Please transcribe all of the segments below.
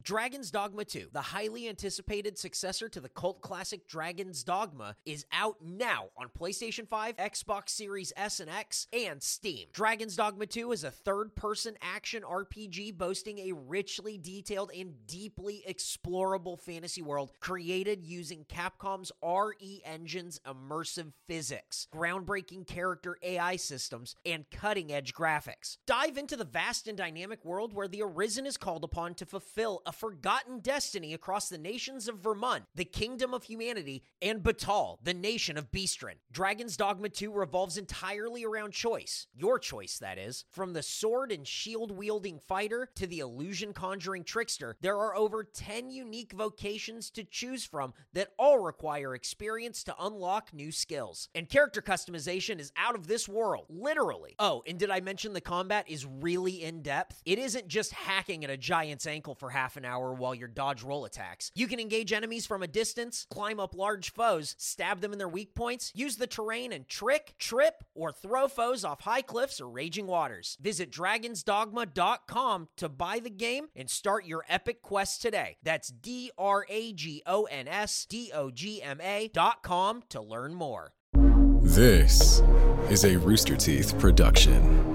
Dragon's Dogma 2, the highly anticipated successor to the cult classic Dragon's Dogma, is out now on PlayStation 5, Xbox Series S and X, and Steam. Dragon's Dogma 2 is a third-person action RPG boasting a richly detailed and deeply explorable fantasy world created using Capcom's RE Engine's immersive physics, groundbreaking character AI systems, and cutting-edge graphics. Dive into the vast and dynamic world where the Arisen is called upon to fulfill a forgotten destiny across the nations of Vermund, the kingdom of humanity, and Batal, the nation of Beastren. Dragon's Dogma 2 revolves entirely around choice. Your choice, that is. From the sword and shield-wielding fighter to the illusion-conjuring trickster, there are over 10 unique vocations to choose from that all require experience to unlock new skills. And character customization is out of this world, literally. Oh, and did I mention the combat is really in-depth? It isn't just hacking at a giant's ankle for half an hour while you dodge roll attacks. You can engage enemies from a distance, climb up large foes, stab them in their weak points, use the terrain and trick, trip, or throw foes off high cliffs or raging waters. Visit dragonsdogma.com to buy the game and start your epic quest today. That's dragonsdogma.com to learn more. This is a Rooster Teeth production.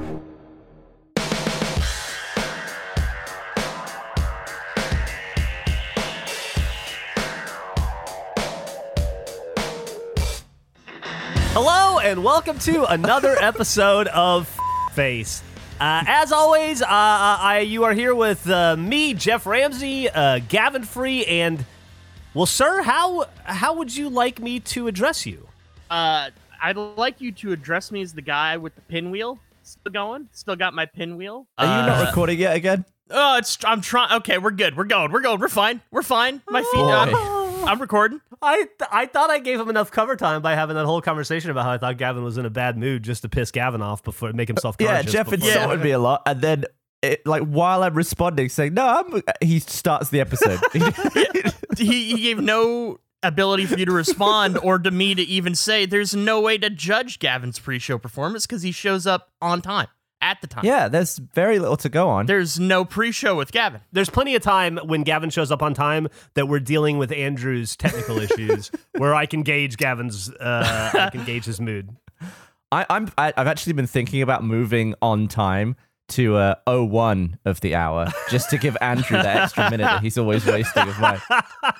Hello and welcome to another episode of Face. As always, you are here with me, Jeff Ramsey, Gavin Free, and well, sir, how would you like me to address you? I'd like you to address me as the guy with the pinwheel. Still going? Still got my pinwheel? Are you not recording yet again? Oh, I'm trying. Okay, we're good. We're going. We're fine. We're fine. My feet. I'm recording. I thought I gave him enough cover time by having that whole conversation about how I thought Gavin was in a bad mood just to piss Gavin off before make himself conscious. Yeah, Jeff insulted me a lot, and then while I'm responding, saying no, he starts the episode. He gave no ability for you to respond or to me to even say there's no way to judge Gavin's pre-show performance because he shows up on time. At the time. Yeah, there's very little to go on. There's no pre-show with Gavin. There's plenty of time when Gavin shows up on time that we're dealing with Andrew's technical issues where I can gauge Gavin's, I can gauge his mood. I've actually been thinking about moving on time to 01 of the hour just to give Andrew that extra minute that he's always wasting of mine.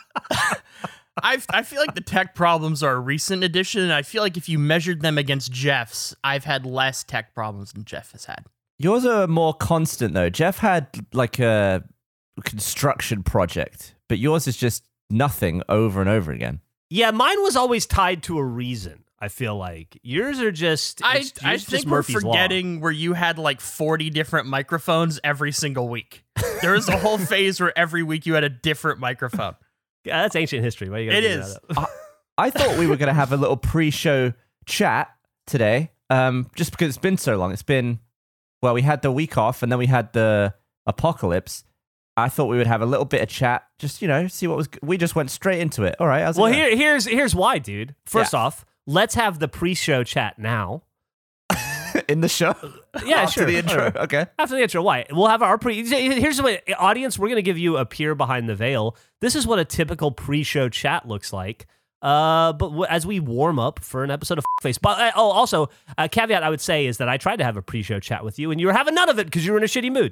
I feel like the tech problems are a recent addition, and I feel like if you measured them against Jeff's, I've had less tech problems than Jeff has had. Yours are more constant, though. Jeff had like a construction project, but yours is just nothing over and over again. Yeah, mine was always tied to a reason, I feel like. Yours are just I think we're forgetting where you had like 40 different microphones every single week. There was a whole phase where every week you had a different microphone. Yeah, that's ancient history. Why you gotta it bring is. that up? I thought we were going to have a little pre-show chat today, just because it's been so long. It's been, well, we had the week off, and then we had the apocalypse. I thought we would have a little bit of chat, just, see what was... We just went straight into it. All right. Well, here's why, dude. First off, let's have the pre-show chat now. In the show? Yeah, After sure. the intro. Right. Okay. After the intro. Why? We'll have our Here's what, audience, we're going to give you a peer behind the veil. This is what a typical pre-show chat looks like. But as we warm up for an episode of Face. But also, a caveat I would say is that I tried to have a pre-show chat with you, and you were having none of it because you were in a shitty mood.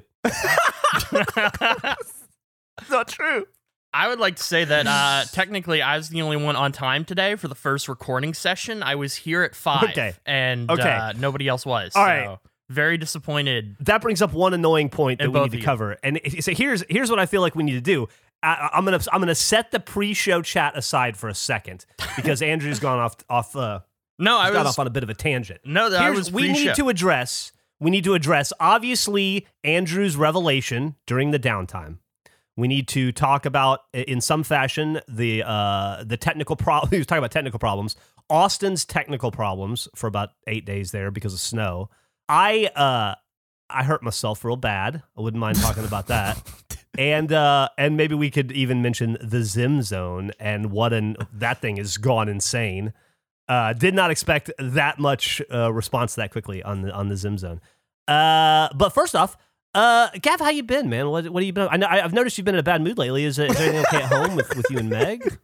Not true. I would like to say that technically I was the only one on time today for the first recording session. I was here at 5, and nobody else was. All right. Very disappointed. That brings up one annoying point that we need to cover. And so here's what I feel like we need to do. I'm gonna set the pre-show chat aside for a second because Andrew's gone off on a bit of a tangent. No, we need to address obviously Andrew's revelation during the downtime. We need to talk about, in some fashion, the technical problem. He was talking about technical problems. Austin's technical problems for about 8 days there because of snow. I hurt myself real bad. I wouldn't mind talking about that. And maybe we could even mention the Zim Zone and that thing has gone insane. Did not expect that much response that quickly on the Zim Zone. But first off, Gav, how you been, man? What have you been? I've noticed you've been in a bad mood lately. Is everything okay at home with you and Meg?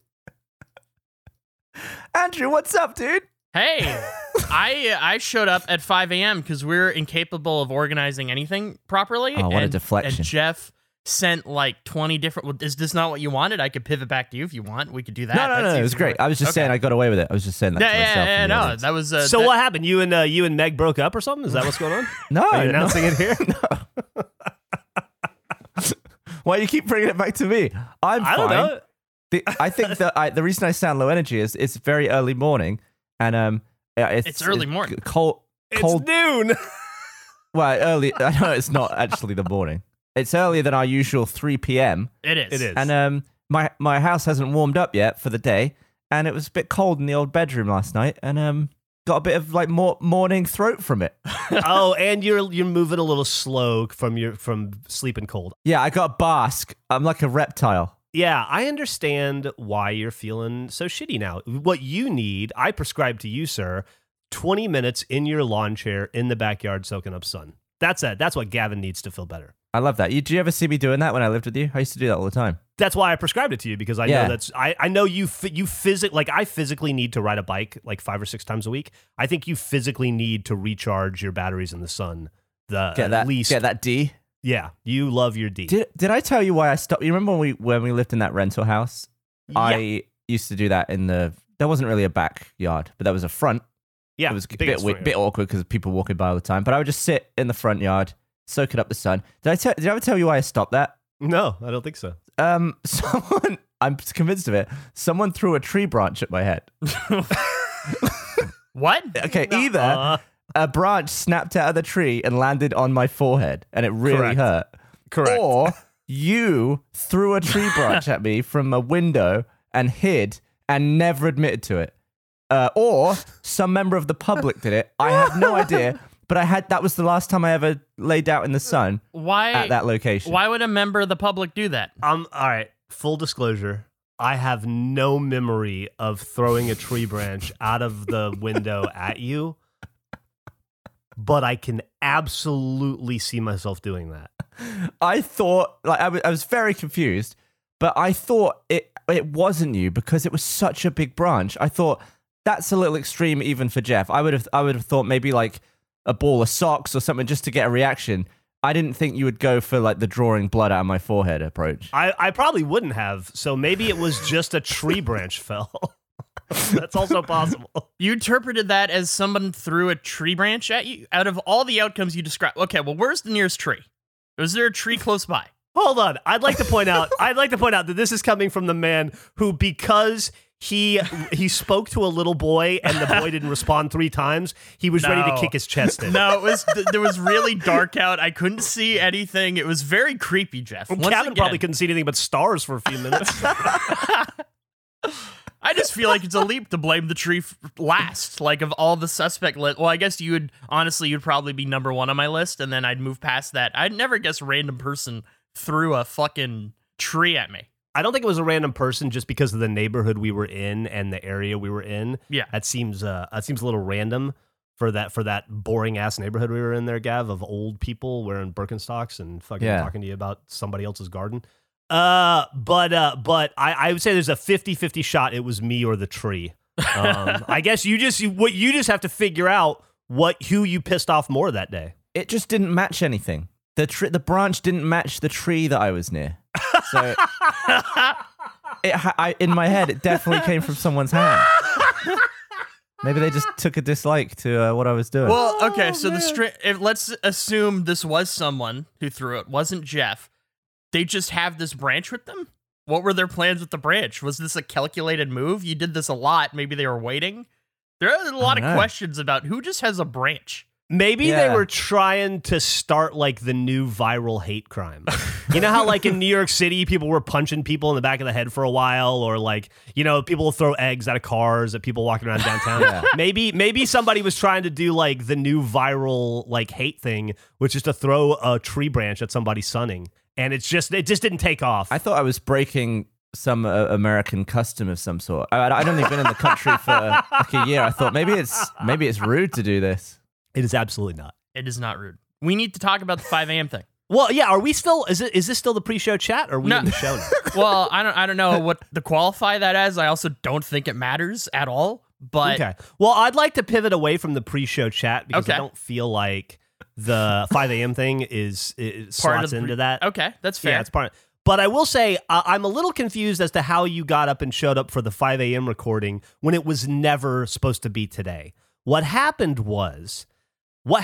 Andrew, what's up, dude? Hey, I showed up at 5 a.m. because we're incapable of organizing anything properly. Oh, what a deflection. And Jeff sent like 20 different... Well, is this not what you wanted? I could pivot back to you if you want. We could do that. No, it was great. I was just saying I got away with it. I was just saying that to myself. Yeah, no, that was... So what happened? You and Meg broke up or something? Is that what's going on? No. Are you announcing it here? No. Why do you keep bringing it back to me? I don't know. I think that the reason I sound low energy is it's very early morning, and it's early morning. Cold. It's noon. Well, early. I know it's not actually the morning. It's earlier than our usual 3 p.m. It is. And my house hasn't warmed up yet for the day, and it was a bit cold in the old bedroom last night, and got a bit of like morning throat from it. Oh, and you're moving a little slow from sleeping cold. Yeah, I got Basque. I'm like a reptile. Yeah, I understand why you're feeling so shitty now. What you need, I prescribe to you, sir, 20 minutes in your lawn chair in the backyard soaking up sun. That's it. That's what Gavin needs to feel better. I love that. Did you ever see me doing that when I lived with you? I used to do that all the time. That's why I prescribed it to you, because I know I know you I physically need to ride a bike like 5 or 6 times a week. I think you physically need to recharge your batteries in the sun. Get that D. Yeah, you love your D. Did I tell you why I stopped? You remember when we lived in that rental house? Yeah. I used to do that there wasn't really a backyard, but there was a front. Yeah, it was a bit awkward because people walking by all the time. But I would just sit in the front yard, soaking up the sun. Did I ever tell you why I stopped that? No, I don't think so. Someone, I'm convinced of it. Someone threw a tree branch at my head. What? Okay, either a branch snapped out of the tree and landed on my forehead, and it really hurt. Correct. Or you threw a tree branch at me from a window and hid and never admitted to it. Or some member of the public did it. I have no idea, but that was the last time I ever laid out in the sun at that location. Why would a member of the public do that? All right, full disclosure. I have no memory of throwing a tree branch out of the window at you, but I can absolutely see myself doing that. I thought, like, I was very confused, but I thought it wasn't you because it was such a big branch. I thought that's a little extreme even for Jeff. I would have thought maybe like a ball of socks or something just to get a reaction. I didn't think you would go for like the drawing blood out of my forehead approach. I probably wouldn't have. So maybe it was just a tree branch fell. That's also possible. You interpreted that as someone threw a tree branch at you? Out of all the outcomes you described, okay, well, where's the nearest tree? Was there a tree close by? Hold on. I'd like to point out that this is coming from the man who, because he spoke to a little boy and the boy didn't respond 3 times, he was ready to kick his chest in. No, there was really dark out. I couldn't see anything. It was very creepy, Jeff. Gavin probably couldn't see anything but stars for a few minutes. I just feel like it's a leap to blame the tree last. Like, of all the suspect list, well, I guess you'd probably be number 1 on my list, and then I'd move past that. I'd never guess a random person threw a fucking tree at me. I don't think it was a random person just because of the neighborhood we were in and the area we were in. Yeah, that seems a little random for that boring ass neighborhood we were in there, Gav, of old people wearing Birkenstocks and fucking talking to you about somebody else's garden. But I would say there's a 50-50 shot it was me or the tree. I guess you just have to figure out who you pissed off more that day. It just didn't match anything. The branch didn't match the tree that I was near. So in my head, it definitely came from someone's hand. Maybe they just took a dislike to what I was doing. Well, okay, so let's assume this was someone who threw it. Wasn't Jeff. They just have this branch with them? What were their plans with the branch? Was this a calculated move? You did this a lot. Maybe they were waiting. There are a lot of questions about who just has a branch. Maybe they were trying to start like the new viral hate crime. You know how like in New York City, people were punching people in the back of the head for a while, or like, you know, people will throw eggs out of cars at people walking around downtown. Maybe somebody was trying to do like the new viral like hate thing, which is to throw a tree branch at somebody sunning. And it just didn't take off. I thought I was breaking some American custom of some sort. I'd only been in the country for like a year. I thought maybe it's rude to do this. It is absolutely not. It is not rude. We need to talk about the 5 a.m. thing. Well, yeah. Are we still? Is this still the pre-show chat? Or are we No. in the show now? Well, I don't know what to qualify that as. I also don't think it matters at all. But Okay. Well, I'd like to pivot away from the pre-show chat because I Okay. don't feel like the 5 a.m. thing is slots into that. Okay, that's fair. Yeah, it's part of, but I will say I'm a little confused as to how you got up and showed up for the 5 a.m. recording when it was never supposed to be today. What happened was we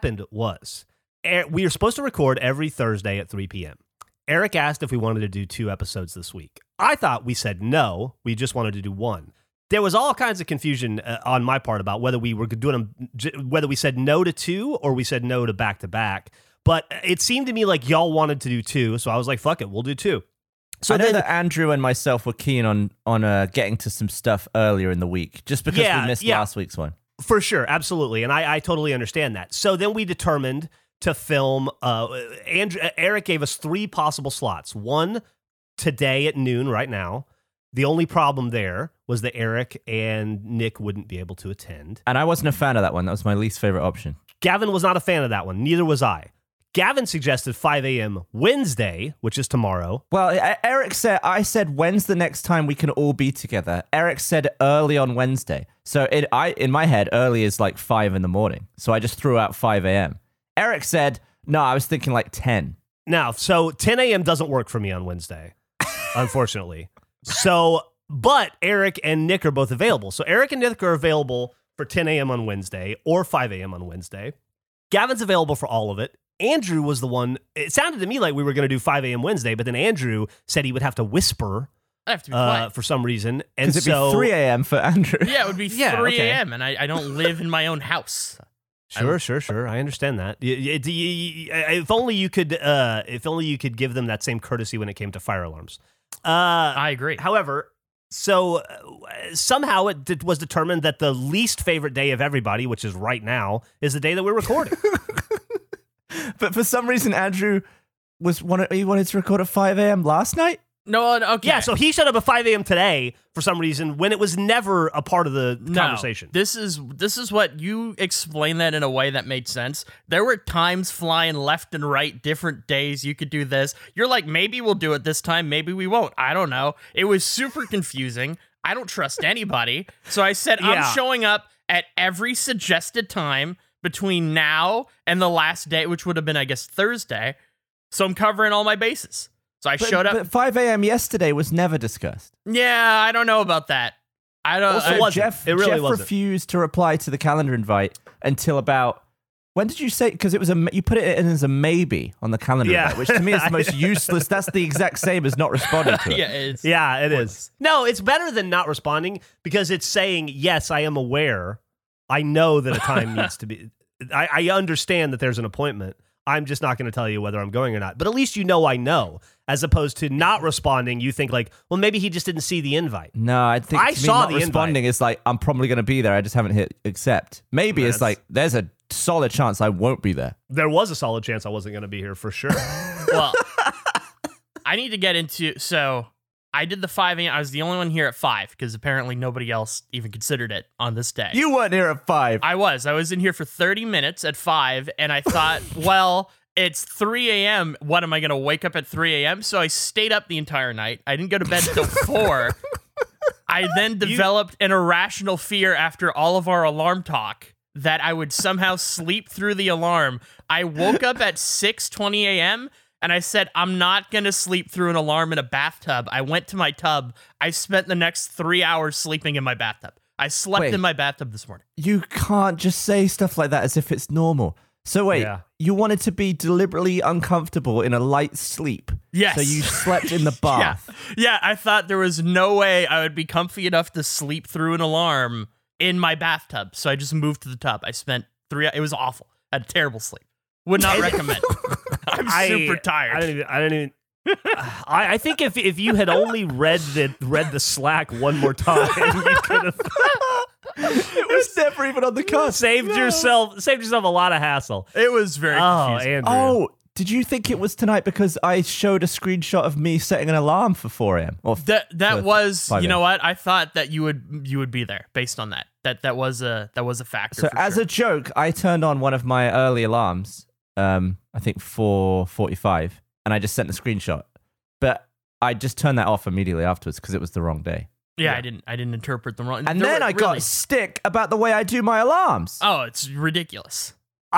were supposed to record every Thursday at 3 p.m. Eric asked if we wanted to do 2 episodes this week. I thought we said no, we just wanted to do 1. There was all kinds of confusion on my part about whether we were doing them, whether we said no to 2 or we said no to back-to-back. But it seemed to me like y'all wanted to do 2, so I was like, fuck it, we'll do 2. So I know then, that Andrew and myself were keen on getting to some stuff earlier in the week, just because we missed last week's one. for sure, absolutely, and I totally understand that. So then we determined to film. Eric gave us 3 possible slots. 1 today at noon, right now. The only problem there was that Eric and Nick wouldn't be able to attend. And I wasn't a fan of that one. That was my least favorite option. Gavin was not a fan of that one. Neither was I. Gavin suggested 5 a.m. Wednesday, which is tomorrow. Well, I said, when's the next time we can all be together? Eric said early on Wednesday. So in my head, early is like 5 in the morning. So I just threw out 5 a.m. Eric said, no, I was thinking like 10. Now, so 10 a.m. doesn't work for me on Wednesday, unfortunately. So, but Eric and Nick are both available. So Eric and Nick are available for 10 a.m. on Wednesday or 5 a.m. on Wednesday. Gavin's available for all of it. Andrew was the one. It sounded to me like we were going to do 5 a.m. Wednesday, but then Andrew said he would have to whisper I have to be quiet. for some reason. And Because it'd so, be 3 a.m. for Andrew. Yeah, it would be Yeah, 3 okay. a.m. and I don't live in my own house. Sure. I understand that. If only you could give them that same courtesy when it came to fire alarms. I agree. However, so somehow it was determined that the least favorite day of everybody, which is right now, is the day that we're recording. But for some reason, Andrew he wanted to record at 5 a.m. last night? No, okay. Yeah, so he showed up at 5 a.m. today for some reason when it was never a part of the conversation. This is what you explained that in a way that made sense. There were times flying left and right, different days you could do this. You're like, maybe we'll do it this time, maybe we won't. I don't know. It was super confusing. I don't trust anybody. So I said, Yeah. I'm showing up at every suggested time between now and the last day, which would have been, I guess, Thursday. So I'm covering all my bases. So I showed up. But 5 a.m. yesterday was never discussed. Yeah, I don't know about that. I don't. Also, it wasn't. Jeff, It really Jeff wasn't. refused to reply to the calendar invite until about. When did you say? Because it was you put it in as a maybe on the calendar Yeah. invite, which to me is the most useless. That's the exact same as not responding to it. yeah, it's, Yeah, it is. No, it's better than not responding because it's saying, yes, I am aware. I know that a time needs to be. I understand that there's an appointment. I'm just not going to tell you whether I'm going or not. But at least you know I know, as opposed to not responding. You think like, well, maybe he just didn't see the invite. No, I think I to me, saw not the responding is like I'm probably going to be there. I just haven't hit accept. Maybe it's That's- like there's a solid chance I won't be there. There was a solid chance I wasn't going to be here for sure. Well, I need to get into. So I did the 5 a.m. I was the only one here at 5 because apparently nobody else even considered it on this day. You weren't here at 5. I was in here for 30 minutes at 5, and I thought, well, it's 3 a.m. What am I going to wake up at 3 a.m.? So I stayed up the entire night. I didn't go to bed until 4. I then developed an irrational fear after all of our alarm talk that I would somehow sleep through the alarm. I woke up at 6:20 a.m. and I said, I'm not going to sleep through an alarm in a bathtub. I went to my tub. I spent the next 3 hours sleeping in my bathtub. I slept Wait. in my bathtub this morning. You can't just say stuff like that as if it's normal. So wait, Yeah. you wanted to be deliberately uncomfortable in a light sleep. Yes. So you slept in the bath. Yeah, I thought there was no way I would be comfy enough to sleep through an alarm in my bathtub. So I just moved to the tub. I spent 3 it was awful. I had a terrible sleep. Would not recommend. I'm super tired. I don't even. I think if you had only read the Slack one more time, you could have It was never even on the card. saved yourself a lot of hassle. It was very confusing. Andrew. Oh, did you think it was tonight because I showed a screenshot of me setting an alarm for 4 a.m.? Or That was, 5 you know a.m.? what? I thought that you would be there based on that. That was a factor. So for as sure. a joke, I turned on one of my early alarms I think 4:45, and I just sent a screenshot. But I just turned that off immediately afterwards because it was the wrong day. Yeah, I didn't interpret them wrong. And then I got stick about the way I do my alarms. Oh, it's ridiculous.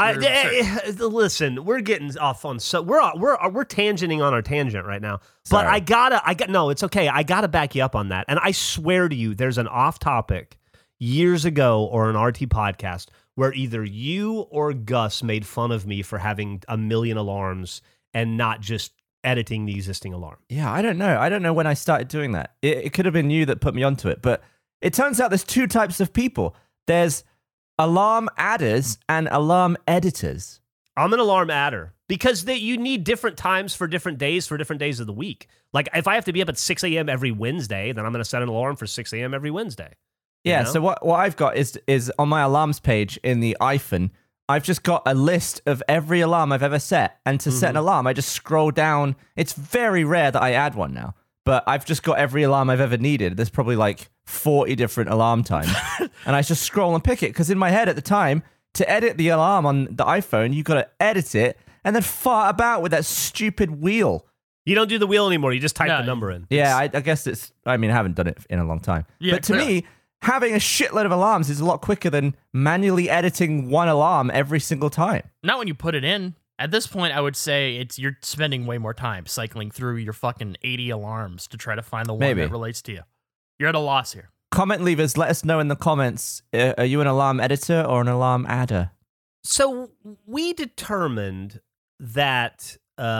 Listen, we're getting off on we're tangenting on our tangent right now. Sorry. But no, it's okay. I gotta back you up on that. And I swear to you, there's an off topic years ago or an RT podcast where either you or Gus made fun of me for having a million alarms and not just editing the existing alarm. Yeah, I don't know. I don't know when I started doing that. It could have been you that put me onto it. But it turns out there's two types of people. There's alarm adders and alarm editors. I'm an alarm adder because you need different times for different days of the week. Like if I have to be up at 6 a.m. every Wednesday, then I'm going to set an alarm for 6 a.m. every Wednesday. Yeah, know? so what I've got is on my alarms page in the iPhone, I've just got a list of every alarm I've ever set. And to set an alarm, I just scroll down. It's very rare that I add one now, but I've just got every alarm I've ever needed. There's probably like 40 different alarm times. And I just scroll and pick it because in my head at the time, to edit the alarm on the iPhone, you got to edit it and then fart about with that stupid wheel. You don't do the wheel anymore. You just type the number in. Yeah, I guess I haven't done it in a long time. Yeah, but to me, having a shitload of alarms is a lot quicker than manually editing one alarm every single time. Not when you put it in. At this point, I would say you're spending way more time cycling through your fucking 80 alarms to try to find the one that relates to you. You're at a loss here. Comment leavers, let us know in the comments, are you an alarm editor or an alarm adder? So we determined that,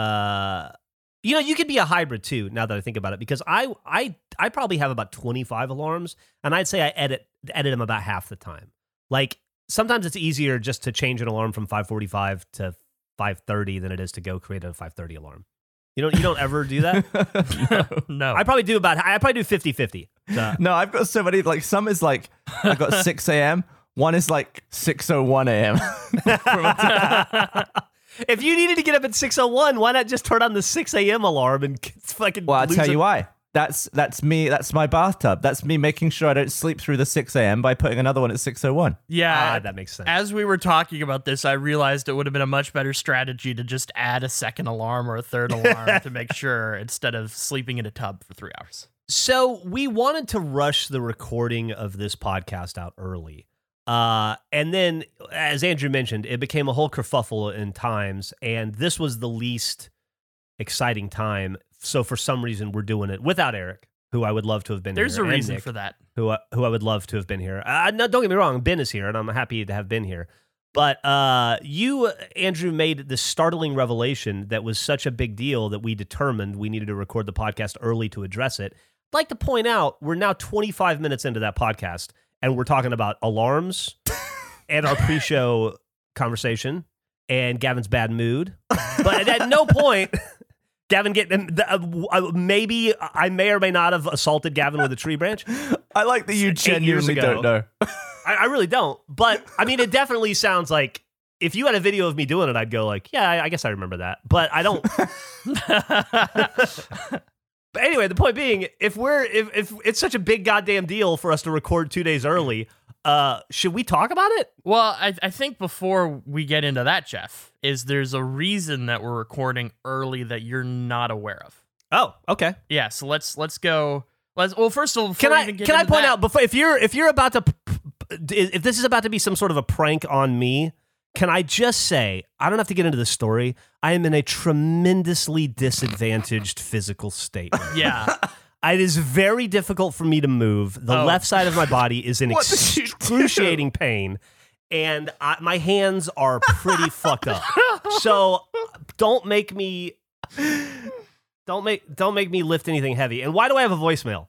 you could be a hybrid too, now that I think about it, because I probably have about 25 alarms, and I'd say I edit them about half the time. Like, sometimes it's easier just to change an alarm from 5:45 to 5:30 than it is to go create a 5:30 alarm. You don't ever do that? No. I probably do 50-50. No, I've got so many, like, some is like, I've got 6 a.m., one is like 6:01 a.m. If you needed to get up at 6:01, why not just turn on the 6 a.m. alarm and fucking Well, I'll tell you why. That's me. That's my bathtub. That's me making sure I don't sleep through the 6 a.m. by putting another one at 6:01. Yeah, that makes sense. As we were talking about this, I realized it would have been a much better strategy to just add a second alarm or a third alarm to make sure instead of sleeping in a tub for 3 hours. So we wanted to rush the recording of this podcast out early. And then, as Andrew mentioned, it became a whole kerfuffle in times, and this was the least exciting time. So for some reason, we're doing it without Eric, who I would love to have been There's here. a reason Nick, for that. Who I would love to have been here. No, don't get me wrong, Ben is here, and I'm happy to have been here. But you, Andrew, made this startling revelation that was such a big deal that we determined we needed to record the podcast early to address it. I'd like to point out, we're now 25 minutes into that podcast, and we're talking about alarms and our pre-show conversation and Gavin's bad mood. But at no point, Gavin maybe I may or may not have assaulted Gavin with a tree branch. I like that you genuinely don't know. I really don't. But I mean, it definitely sounds like if you had a video of me doing it, I'd go like, yeah, I guess I remember that. But I don't. But anyway, the point being, if it's such a big goddamn deal for us to record 2 days early, should we talk about it? Well, I think before we get into that, Jeff, there's a reason that we're recording early that you're not aware of. Oh, okay. Yeah, so let's go. Well, first of all, can I point out before if you're about to if this is about to be some sort of a prank on me, can I just say, I don't have to get into the story, I am in a tremendously disadvantaged physical state. Yeah. It is very difficult for me to move. The left side of my body is in excruciating pain, and my hands are pretty fucked up. So don't make me lift anything heavy. And why do I have a voicemail?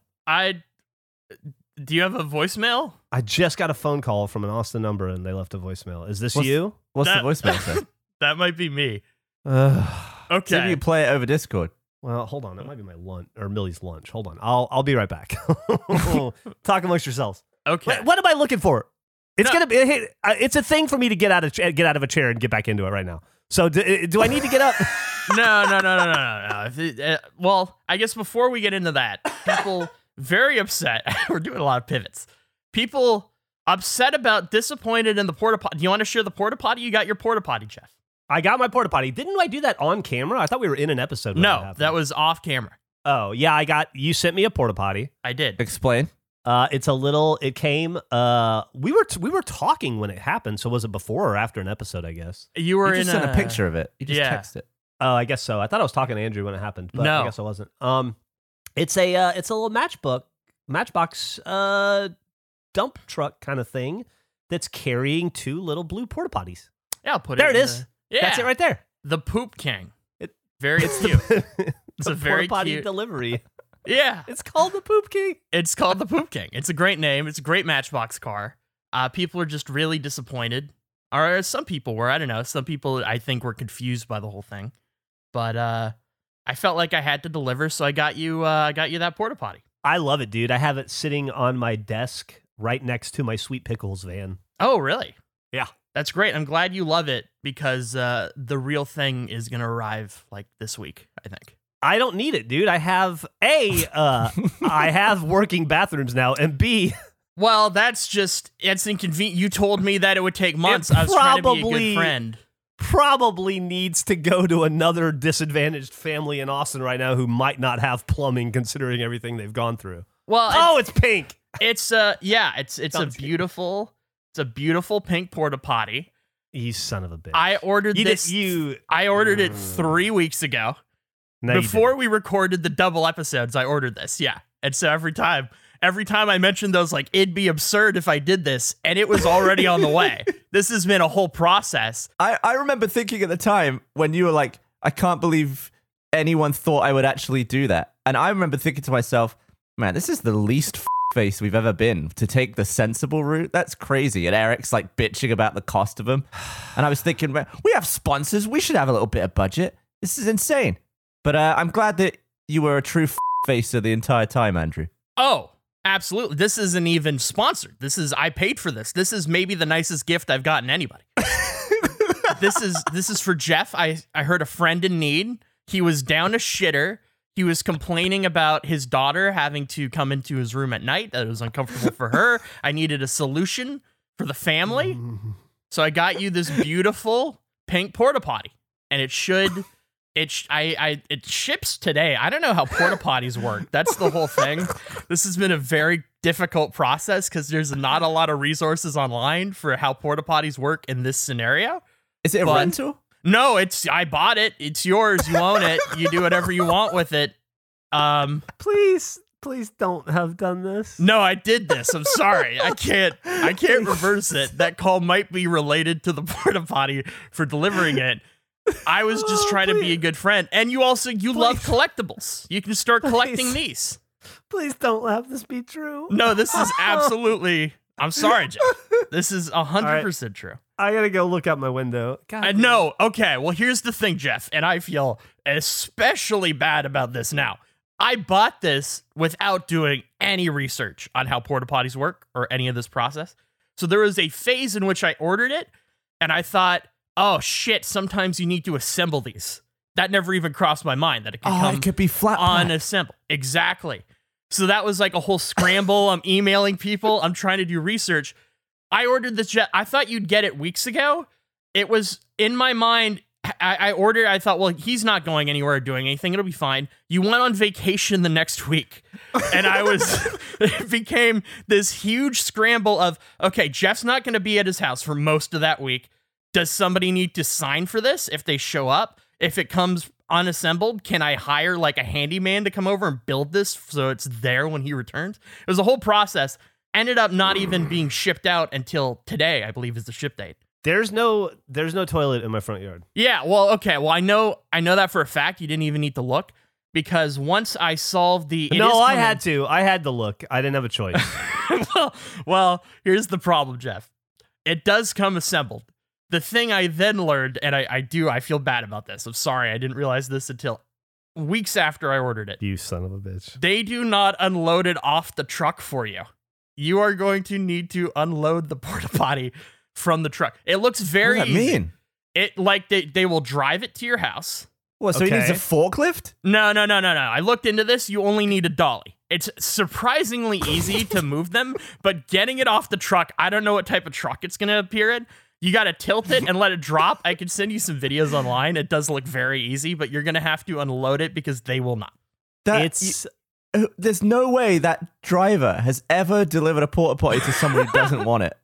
Do you have a voicemail? I just got a phone call from an Austin number, and they left a voicemail. Is this you? What's the voicemail say? That might be me. Okay. Maybe you play it over Discord. Well, hold on. It might be my lunch or Millie's lunch. Hold on. I'll be right back. Talk amongst yourselves. Okay. What am I looking for? It's a thing for me to get out of a chair and get back into it right now. So do I need to get up? No. Well, I guess before we get into that, people very upset. We're doing a lot of pivots. People upset about disappointed in the porta potty. Do you want to share the porta potty? You got your porta potty, Jeff. I got my porta potty. Didn't I do that on camera? I thought we were in an episode. when No, happened. that was off camera. Oh, yeah, you sent me a porta potty. I did. Explain. It came, we were talking when it happened. So was it before or after an episode, I guess? You were You in just sent a picture of it. You just text it. Oh, I guess so. I thought I was talking to Andrew when it happened, but No. I guess I wasn't. It's a little Matchbox, dump truck kind of thing that's carrying 2 little blue porta potties. Yeah, I'll put There it. it is. Yeah, That's it right there. The Poop King. It- Very cute. It's a very porta potty cute- delivery. Yeah, It's called the Poop King. it's called the Poop King. It's a great name. It's a great Matchbox car. People are just really disappointed. Or some people were. I don't know. Some people, I think, were confused by the whole thing. But I felt like I had to deliver, so I got you that porta potty. I love it, dude. I have it sitting on my desk right next to my Sweet Pickles van. Oh, really? Yeah. That's great. I'm glad you love it because the real thing is going to arrive like this week, I think. I don't need it, dude. I have I have working bathrooms now, and B, Well, it's inconvenient. You told me that it would take months. I was trying to be a probably- good friend. probably needs to go to another disadvantaged family in Austin right now who might not have plumbing considering everything they've gone through. Well, Oh, it's pink. it's a Sounds beautiful pink porta potty. You son of a bitch. I ordered this. I ordered it 3 weeks ago. No, you Before didn't. we recorded the double episodes, I ordered this. Yeah. And so every time I mentioned those, like, it'd be absurd if I did this, and it was already on the way. This has been a whole process. I remember thinking at the time when you were like, I can't believe anyone thought I would actually do that. And I remember thinking to myself, man, this is the least face we've ever been to take the sensible route. That's crazy. And Eric's like bitching about the cost of them. And I was thinking, man, we have sponsors. We should have a little bit of budget. This is insane. But I'm glad that you were a true facer the entire time, Andrew. Oh, absolutely. This isn't even sponsored. I paid for this. This is maybe the nicest gift I've gotten anybody. This is for Jeff. I heard a friend in need. He was down a shitter. He was complaining about his daughter having to come into his room at night. That it was uncomfortable for her. I needed a solution for the family. So I got you this beautiful pink porta potty. And it ships today. I don't know how porta potties work. That's the whole thing. This has been a very difficult process because there's not a lot of resources online for how porta potties work in this scenario. Is it a But- rental? No, I bought it. It's yours. You own it. You do whatever you want with it. Please don't have done this. No, I did this. I'm sorry. I can't reverse it. That call might be related to the porta potty for delivering it. I was just trying to be a good friend. And you love collectibles. You can start collecting these. Please don't have this be true. No, this is absolutely. I'm sorry, Jeff. This is 100% true. I gotta go look out my window. God, No, okay. Well, here's the thing, Jeff, and I feel especially bad about this now. I bought this without doing any research on how porta potties work or any of this process. So there was a phase in which I ordered it, and I thought, oh shit, sometimes you need to assemble these. That never even crossed my mind that it could come it could be flat pack. unassembled. Exactly. So that was like a whole scramble. I'm emailing people. I'm trying to do research. I ordered this jet. I thought you'd get it weeks ago. It was in my mind. I ordered. I thought, well, he's not going anywhere or doing anything. It'll be fine. You went on vacation the next week. And it became this huge scramble of, okay, Jeff's not going to be at his house for most of that week. Does somebody need to sign for this if they show up? If it comes unassembled, can I hire like a handyman to come over and build this so it's there when he returns? It was a whole process. Ended up not even being shipped out until today, I believe, is the ship date. There's no toilet in my front yard. Yeah, well, okay. Well, I know that for a fact. You didn't even need to look because once I solved the I had to. I had to look. I didn't have a choice. well, here's the problem, Jeff. It does come assembled. The thing I then learned, and I feel bad about this. I'm sorry, I didn't realize this until weeks after I ordered it. You son of a bitch. They do not unload it off the truck for you. You are going to need to unload the porta potty from the truck. It looks very What does that easy. mean? It like they will drive it to your house. What, so he needs a Okay. forklift? No. I looked into this. You only need a dolly. It's surprisingly easy to move them, but getting it off the truck, I don't know what type of truck it's going to appear in. You got to tilt it and let it drop. I could send you some videos online. It does look very easy, but you're going to have to unload it because they will not. There's no way that driver has ever delivered a porta potty to someone who doesn't want it.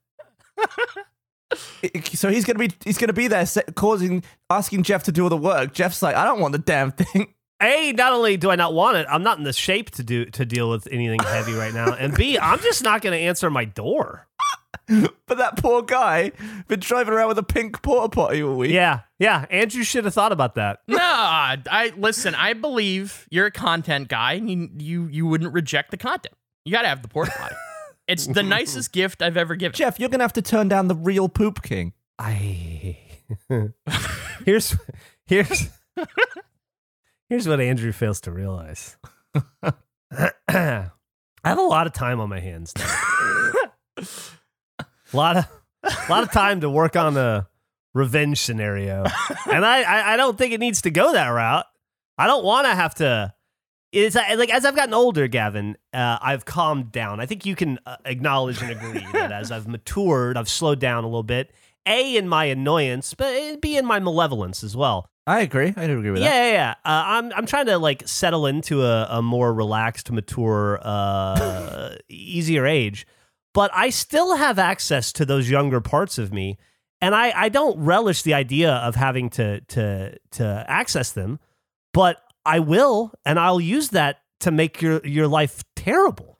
So he's gonna be there asking Jeff to do all the work. Jeff's like, I don't want the damn thing. A, not only do I not want it, I'm not in the shape to deal with anything heavy right now. And B, I'm just not going to answer my door. But that poor guy been driving around with a pink porta potty all week. Yeah. Andrew should have thought about that. No, I believe you're a content guy, and you wouldn't reject the content. You got to have the porta potty. It's the nicest gift I've ever given. Jeff, you're gonna have to turn down the real Poop King. Here's what Andrew fails to realize. I have a lot of time on my hands now. a lot of time to work on a revenge scenario, and I don't think it needs to go that route. I don't want to have to. It's like, as I've gotten older, Gavin, I've calmed down. I think you can acknowledge and agree that as I've matured, I've slowed down a little bit. A, in my annoyance, but B, in my malevolence as well. I agree. I do agree with that. Yeah. I'm trying to like settle into a more relaxed, mature, easier age. But I still have access to those younger parts of me, and I don't relish the idea of having to access them. But I will, and I'll use that to make your life terrible.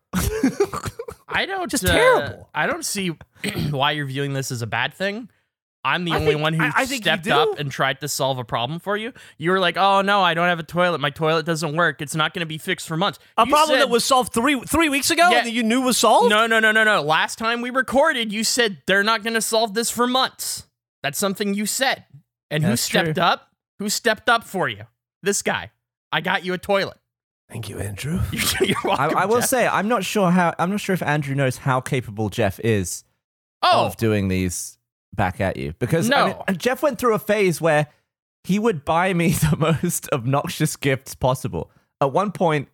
I don't just terrible. I don't see why you're viewing this as a bad thing. I'm the only one who stepped up and tried to solve a problem for you. You were like, "Oh no, I don't have a toilet. My toilet doesn't work. It's not going to be fixed for months." A problem that was solved three weeks ago, Yeah. that you knew was solved. No. Last time we recorded, you said they're not going to solve this for months. That's something you said. And who stepped up? Who stepped up for you? This guy. I got you a toilet. Thank you, Andrew. You're welcome, I will Jeff. say, I'm not sure if Andrew knows how capable Jeff is of doing these back at you. Because Jeff went through a phase where he would buy me the most obnoxious gifts possible. At one point,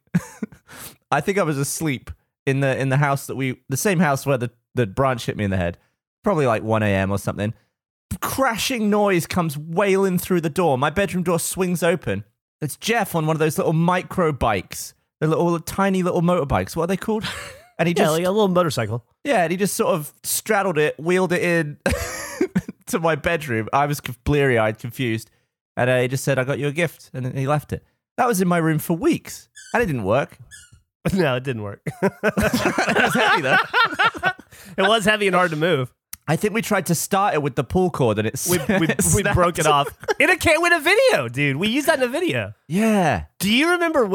I think I was asleep in the house the same house where the branch hit me in the head. Probably like 1 a.m. or something. Crashing noise comes wailing through the door. My bedroom door swings open. It's Jeff on one of those little micro bikes, the little tiny little motorbikes. What are they called? And he like a little motorcycle. Yeah, and he just sort of straddled it, wheeled it in to my bedroom. I was bleary-eyed, confused, and he just said, "I got you a gift," and then he left it. That was in my room for weeks, and it didn't work. No, it didn't work. It was heavy though. It was heavy and hard to move. I think we tried to start it with the pull cord, and we broke it off in a video, dude. We used that in a video. Yeah. Do you remember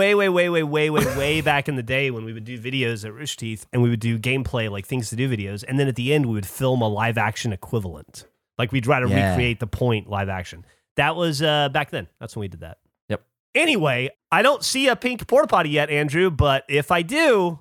way back in the day when we would do videos at Rooster Teeth and we would do gameplay, like things to do videos, and then at the end we would film a live action equivalent, like we'd try to recreate the point live action. That was back then. That's when we did that. Yep. Anyway, I don't see a pink porta potty yet, Andrew, but if I do,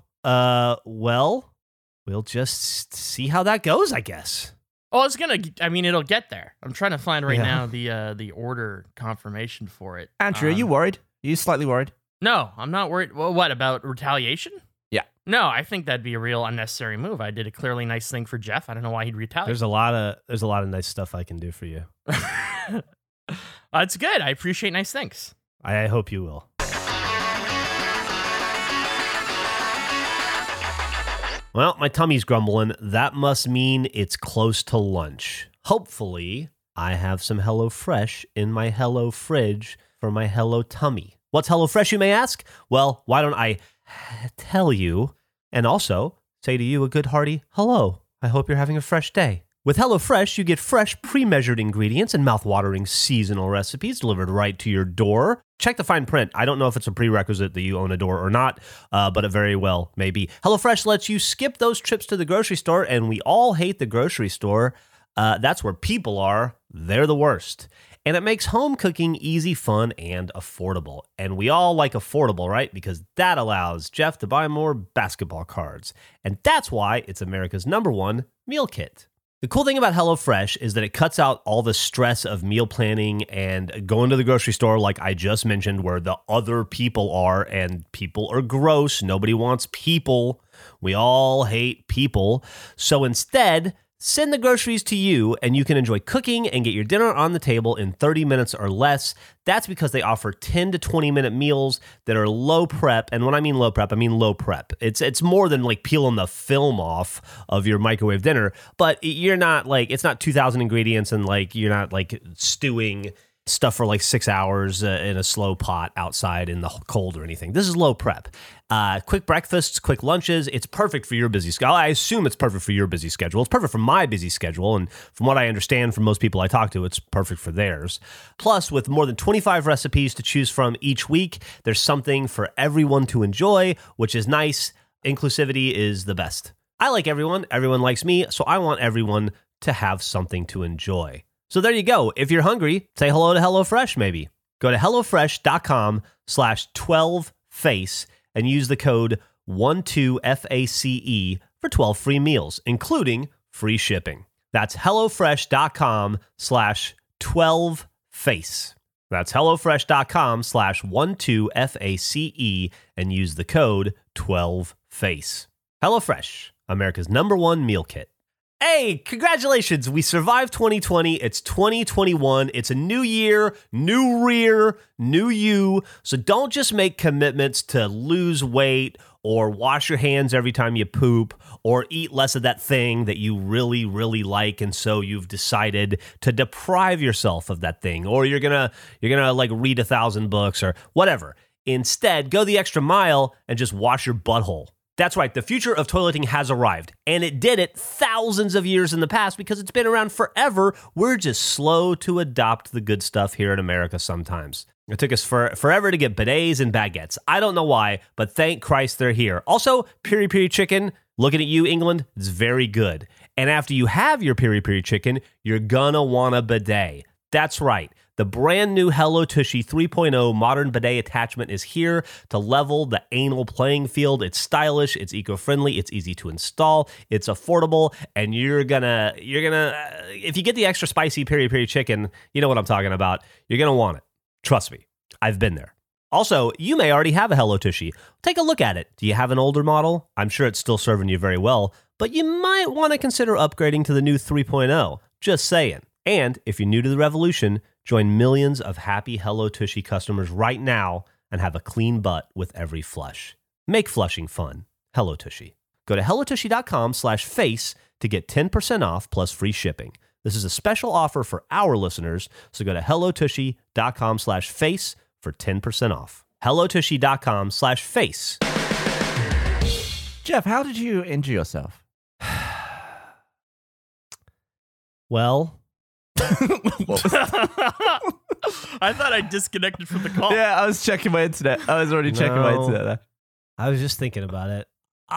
well, we'll just see how that goes, I guess. Oh, it'll get there. I'm trying to find now the order confirmation for it. Andrew, are you worried? Are you slightly worried? No, I'm not worried. Well, what, about retaliation? Yeah. No, I think that'd be a real unnecessary move. I did a clearly nice thing for Jeff. I don't know why he'd retaliate. There's a lot of nice stuff I can do for you. It's good. I appreciate nice things. I hope you will. Well, my tummy's grumbling. That must mean it's close to lunch. Hopefully, I have some HelloFresh in my Hello fridge for my Hello tummy. What's HelloFresh, you may ask? Well, why don't I tell you and also say to you a good hearty hello. I hope you're having a fresh day. With HelloFresh, you get fresh, pre-measured ingredients and mouth-watering seasonal recipes delivered right to your door. Check the fine print. I don't know if it's a prerequisite that you own a door or not, but it very well may be. HelloFresh lets you skip those trips to the grocery store, and we all hate the grocery store. That's where people are. They're the worst. And it makes home cooking easy, fun, and affordable. And we all like affordable, right? Because that allows Jeff to buy more basketball cards. And that's why it's America's #1 meal kit. The cool thing about HelloFresh is that it cuts out all the stress of meal planning and going to the grocery store, like I just mentioned, where the other people are, and people are gross. Nobody wants people. We all hate people. So instead, Send the groceries to you, and you can enjoy cooking and get your dinner on the table in 30 minutes or less. That's because they offer 10 to 20-minute meals that are low prep. And when I mean low prep, I mean low prep. It's more than like peeling the film off of your microwave dinner, but you're not like, it's not 2,000 ingredients and like you're not like stewing stuff for like 6 hours in a slow pot outside in the cold or anything. This is low prep. Quick breakfasts, quick lunches. It's perfect for your busy schedule. I assume it's perfect for your busy schedule. It's perfect for my busy schedule. And from what I understand from most people I talk to, it's perfect for theirs. Plus, with more than 25 recipes to choose from each week, there's something for everyone to enjoy, which is nice. Inclusivity is the best. I like everyone. Everyone likes me. So I want everyone to have something to enjoy. So there you go. If you're hungry, say hello to HelloFresh maybe. Go to HelloFresh.com/12face and use the code 12FACE for 12 free meals, including free shipping. That's HelloFresh.com/12face. That's HelloFresh.com/12FACE and use the code 12face. HelloFresh, America's #1 meal kit. Hey, congratulations. We survived 2020. It's 2021. It's a new year, new rear, new you. So don't just make commitments to lose weight or wash your hands every time you poop or eat less of that thing that you really, really like. And so you've decided to deprive yourself of that thing, or you're going to like read 1,000 books or whatever. Instead, go the extra mile and just wash your butthole. That's right, the future of toileting has arrived, and it did it thousands of years in the past because it's been around forever. We're just slow to adopt the good stuff here in America sometimes. It took us forever to get bidets and baguettes. I don't know why, but thank Christ they're here. Also, piri piri chicken, looking at you, England, it's very good. And after you have your piri piri chicken, you're gonna want a bidet. That's right. The brand new Hello Tushy 3.0 modern bidet attachment is here to level the anal playing field. It's stylish, it's eco-friendly, it's easy to install, it's affordable, and you're gonna if you get the extra spicy piri piri chicken, you know what I'm talking about. You're gonna want it. Trust me, I've been there. Also, you may already have a Hello Tushy. Take a look at it. Do you have an older model? I'm sure it's still serving you very well, but you might want to consider upgrading to the new 3.0. Just saying. And if you're new to the revolution, join millions of happy Hello Tushy customers right now and have a clean butt with every flush. Make flushing fun. Hello Tushy. Go to HelloTushy.com/face to get 10% off plus free shipping. This is a special offer for our listeners, so go to HelloTushy.com/face for 10% off. HelloTushy.com/face. Jeff, how did you injure yourself? Well... I thought I disconnected from the call. Yeah, I was checking my internet. I was already checking my internet there. I was just thinking about it.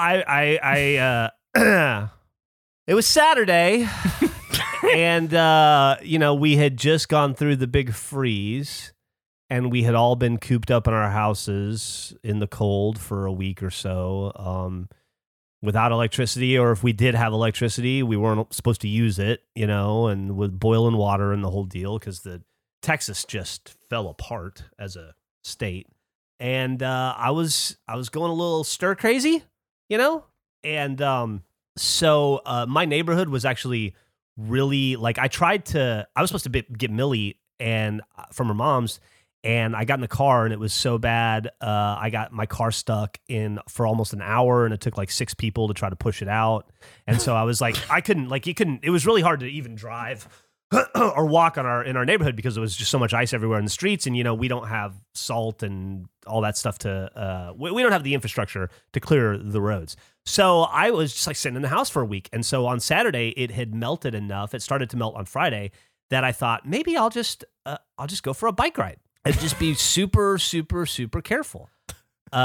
It was Saturday, and we had just gone through the big freeze, and we had all been cooped up in our houses in the cold for a week or so. Without electricity, or if we did have electricity, we weren't supposed to use it, and with boiling water and the whole deal, because the Texas just fell apart as a state. And I was going a little stir crazy, and so my neighborhood was actually really like, I was supposed to get Millie and from her mom's. And I got in the car, and it was so bad. I got my car stuck for almost an hour, and it took like 6 people to try to push it out. And so I was like, it was really hard to even drive or walk in our neighborhood because there was just so much ice everywhere in the streets. And, we don't have salt and all that stuff we don't have the infrastructure to clear the roads. So I was just like sitting in the house for a week. And so on Saturday, it had melted enough. It started to melt on Friday that I thought maybe I'll just go for a bike ride. And just be super, super, super careful. So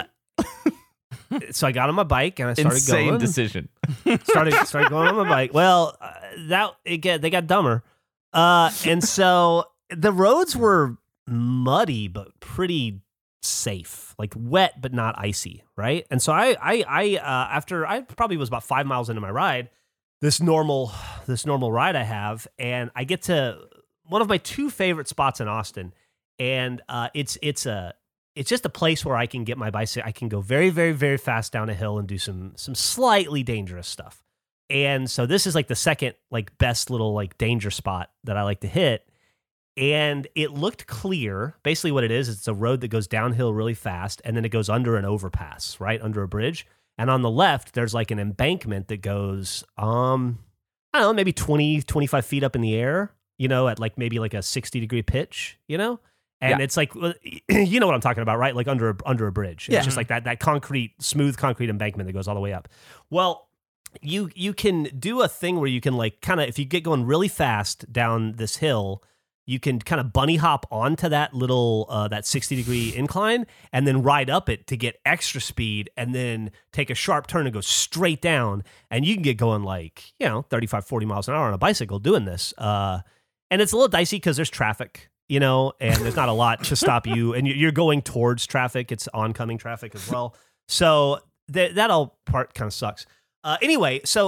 I got on my bike and I started going. Insane decision. Started going on my bike. Well, they got dumber. And so the roads were muddy but pretty safe, like wet but not icy, right? And so I after I probably was about 5 miles into my ride, this normal ride I have, and I get to one of my 2 favorite spots in Austin. And it's just a place where I can get my bicycle. I can go very, very, very fast down a hill and do some slightly dangerous stuff. And so this is like the second like best little like danger spot that I like to hit. And it looked clear. Basically what it is, it's a road that goes downhill really fast and then it goes under an overpass, right? Under a bridge. And on the left, there's like an embankment that goes, I don't know, maybe 20, 25 feet up in the air, you know, at like maybe like a 60-degree pitch, you know? And it's like, you know what I'm talking about, right? Like under a bridge. It's just like that concrete, smooth concrete embankment that goes all the way up. Well, you can do a thing where you can like kind of, if you get going really fast down this hill, you can kind of bunny hop onto that little, that 60-degree incline and then ride up it to get extra speed and then take a sharp turn and go straight down. And you can get going like, 35, 40 miles an hour on a bicycle doing this. And it's a little dicey because there's traffic, and there's not a lot to stop you. And you're going towards traffic. It's oncoming traffic as well. So that all part kind of sucks. Anyway, so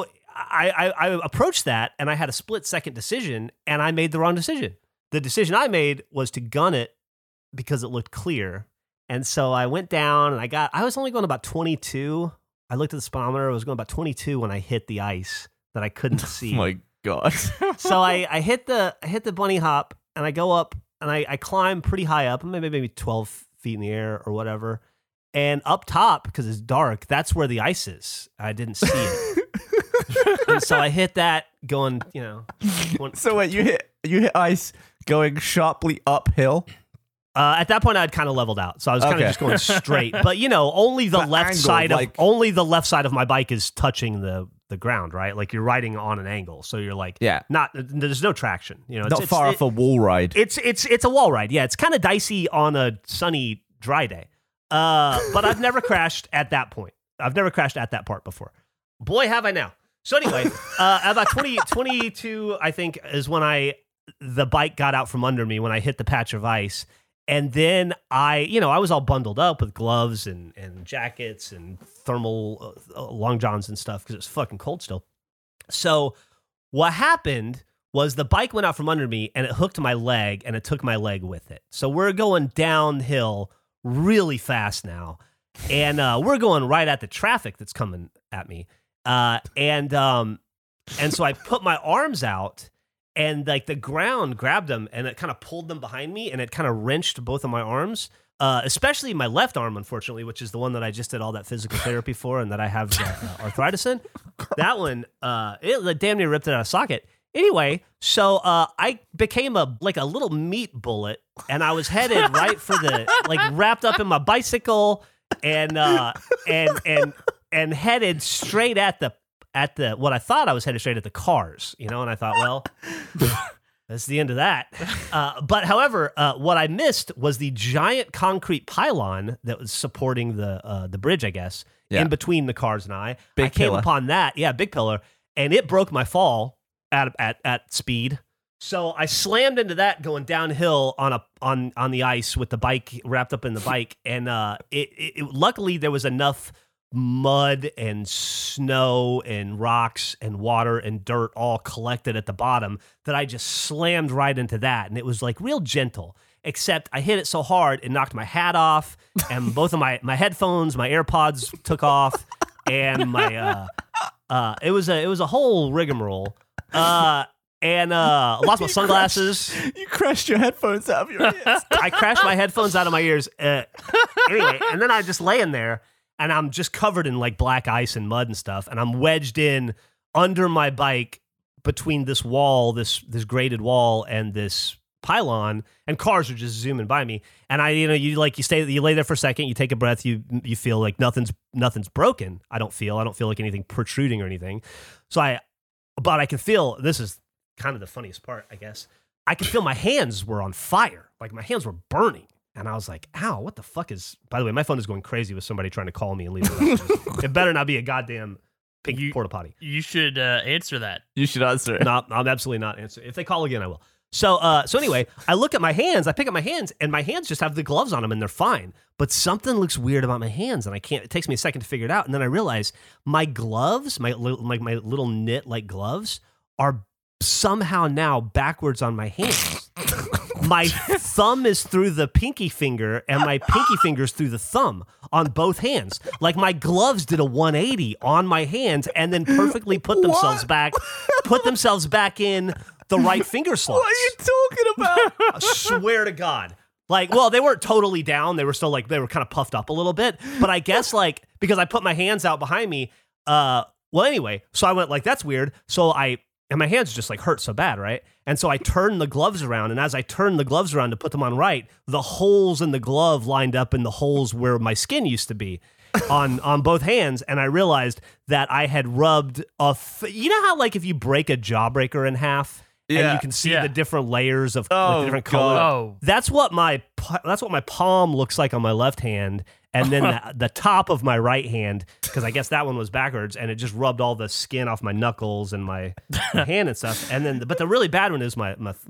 I approached that and I had a split-second decision and I made the wrong decision. The decision I made was to gun it because it looked clear. And so I went down and I was only going about 22. I looked at the speedometer. I was going about 22 when I hit the ice that I couldn't see. Oh my God. So I hit the bunny hop and I go up and I climb pretty high up, maybe 12 feet in the air or whatever. And up top, because it's dark, that's where the ice is. I didn't see it. And so I hit that going, So wait, you hit ice going sharply uphill? At that point, I'd kind of leveled out, so I was kind of just going straight. But only the left side of my bike is touching the ground, right? Like you're riding on an angle, so you're like, there's no traction. Not far off a wall ride. It's a wall ride. Yeah, it's kind of dicey on a sunny, dry day. But I've never crashed at that point. I've never crashed at that part before. Boy, have I now. So anyway, about 22, I think, is when the bike got out from under me when I hit the patch of ice. And then I was all bundled up with gloves and jackets and thermal long johns and stuff because it was fucking cold still. So what happened was the bike went out from under me and it hooked my leg and it took my leg with it. So we're going downhill really fast now. And we're going right at the traffic that's coming at me. And so I put my arms out and like the ground grabbed them and it kind of pulled them behind me and it kind of wrenched both of my arms, especially my left arm, unfortunately, which is the one that I just did all that physical therapy for and that I have arthritis in. That one, it damn near ripped it out of socket. Anyway, so I became a little meat bullet and I was headed right for wrapped up in my bicycle and headed straight at the what I thought I was headed straight at the cars, and I thought, well, that's the end of that. But however, what I missed was the giant concrete pylon that was supporting the bridge, I guess, in between the cars and I. Big I came pillar. upon that, big pillar, and it broke my fall at speed. So I slammed into that going downhill on the ice with the bike wrapped up in the bike, and it luckily there was enough mud and snow and rocks and water and dirt all collected at the bottom that I just slammed right into that, and it was like real gentle. Except I hit it so hard it knocked my hat off, and both of my headphones, my AirPods took off, and my it was a whole rigmarole. And lost my sunglasses. You crashed your headphones out of your ears. I crashed my headphones out of my ears. Anyway, and then I'm just laying there, and I'm just covered in like black ice and mud and stuff, and I'm wedged in under my bike between this wall, this graded wall, and this pylon, and cars are just zooming by me. And you lay there for a second, you take a breath, you feel like nothing's broken. I don't feel like anything protruding or anything. But I can feel, this is kind of the funniest part, I guess. I could feel my hands were on fire. Like my hands were burning. And I was like, ow, what the fuck is... By the way, my phone is going crazy with somebody trying to call me and leave messages. It better not be a goddamn pink porta potty. You should answer that. You should answer it. No, I'm absolutely not answering. If they call again, I will. So anyway, I look at my hands, I pick up my hands, and my hands just have the gloves on them, and they're fine. But something looks weird about my hands, and it takes me a second to figure it out. And then I realize my gloves, my little knit-like gloves, are somehow now backwards on my hands. my thumb is through the pinky finger and my pinky finger's through the thumb on both hands. Like my gloves did a 180 on my hands and then perfectly put themselves back in the right finger slots. What are you talking about? I swear to God. Like, well, they weren't totally down. They were still like, they were kind of puffed up a little bit. But I guess like, because I put my hands out behind me, well, anyway, so I went like, that's weird. And my hands just like hurt so bad, right? And so I turned the gloves around, and as I turned the gloves around to put them on right, the holes in the glove lined up in the holes where my skin used to be on both hands, and I realized that I had rubbed you know how like if you break a jawbreaker in half, and you can see the different layers of like, the different colors. Oh. That's what my palm looks like on my left hand, and then the top of my right hand, because I guess that one was backwards, and it just rubbed all the skin off my knuckles and my hand and stuff. And then, but the really bad one is my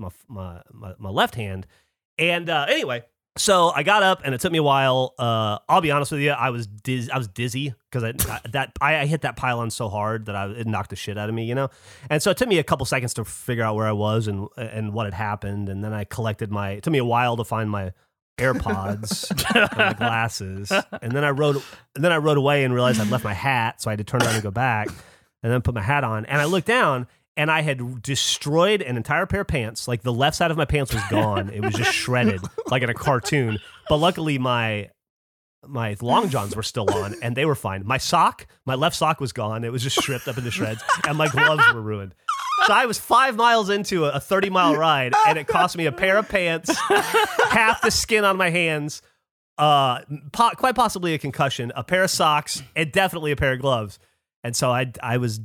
left hand. And anyway, so I got up, and it took me a while. I'll be honest with you, I was dizzy because I hit that pylon so hard that it knocked the shit out of me, you know. And so it took me a couple seconds to figure out where I was and what had happened. And then I collected it took me a while to find my AirPods and my glasses, and then I rode away and realized I'd left my hat, so I had to turn around and go back, and then put my hat on, and I looked down, and I had destroyed an entire pair of pants. Like the left side of my pants was gone; it was just shredded, like in a cartoon. But luckily, my long johns were still on, and they were fine. My left sock was gone; it was just stripped up into shreds, and my gloves were ruined. So I was 5 miles into a 30-mile ride, and it cost me a pair of pants, half the skin on my hands, quite possibly a concussion, a pair of socks, and definitely a pair of gloves. And so I was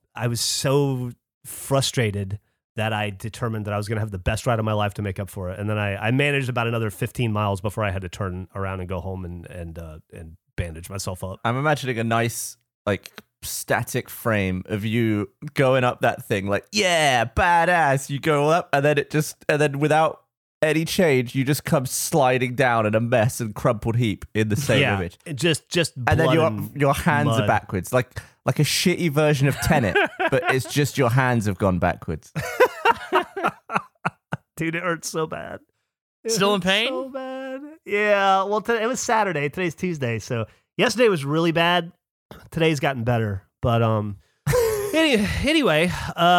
so frustrated that I determined that I was going to have the best ride of my life to make up for it. And then I managed about another 15 miles before I had to turn around and go home and bandage myself up. I'm imagining a nice like static frame of you going up that thing like, yeah, badass. You go up and then without any change, you just come sliding down in a mess and crumpled heap in the same image. Just and then blood your hands mud. are backwards, like a shitty version of Tenet, but it's just your hands have gone backwards. Dude, it hurts so bad. Still in pain? So bad. Yeah. Well, it was Saturday. Today's Tuesday. So yesterday was really bad. Today's gotten better. But anyway,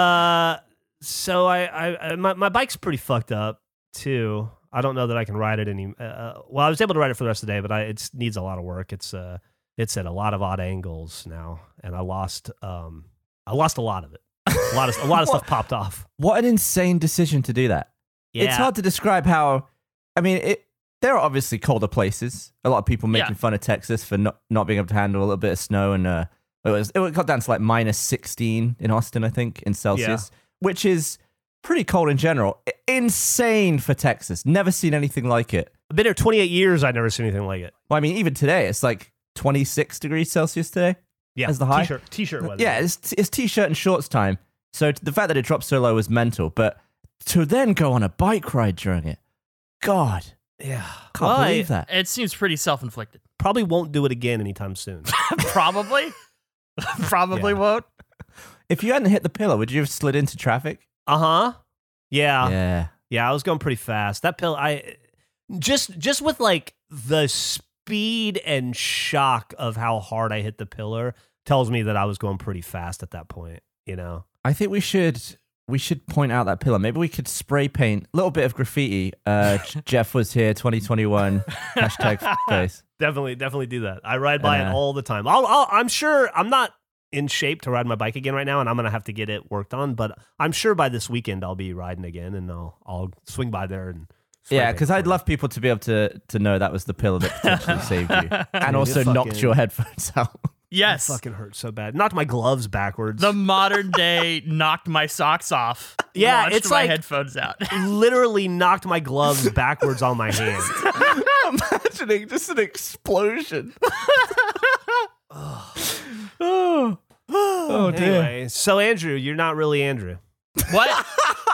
so my bike's pretty fucked up too. I don't know that I can ride it any. Well, I was able to ride it for the rest of the day, but it needs a lot of work. It's at a lot of odd angles now, and I lost a lot of it. A lot of stuff popped off. What an insane decision to do that. Yeah. It's hard to describe how. I mean, there are obviously colder places. A lot of people making fun of Texas for not being able to handle a little bit of snow, and it got down to like -16 in Austin, I think, in Celsius, which is pretty cold in general. Insane for Texas. Never seen anything like it. I've been here 28 years. I've never seen anything like it. Well, I mean, even today, it's like 26 degrees Celsius today. Yeah, as the high. T-shirt weather. Yeah, it's T-shirt and shorts time. So the fact that it dropped so low was mental. But to then go on a bike ride during it, God. Yeah. Can't believe that. It seems pretty self-inflicted. Probably won't do it again anytime soon. Probably won't. If you hadn't hit the pillar, would you have slid into traffic? Uh-huh. Yeah. Yeah, I was going pretty fast. That pillar, I just with like the speed and shock of how hard I hit the pillar tells me that I was going pretty fast at that point, you know? I think we should point out that pillar. Maybe we could spray paint a little bit of graffiti. Jeff was here 2021 #face. Definitely do that. I ride by it all the time. I'm sure I'm not in shape to ride my bike again right now, and I'm gonna have to get it worked on. But I'm sure by this weekend I'll be riding again, and I'll swing by there and yeah, because I'd love people to be able to know that was the pillar that potentially saved you, and also knocked your headphones out. Yes, it fucking hurt so bad. Knocked my gloves backwards. The modern day knocked my socks off. Yeah, it's my like headphones out. Literally knocked my gloves backwards on my hand. I'm imagining just an explosion. Oh dear. Anyway, so Andrew, you're not really Andrew. What?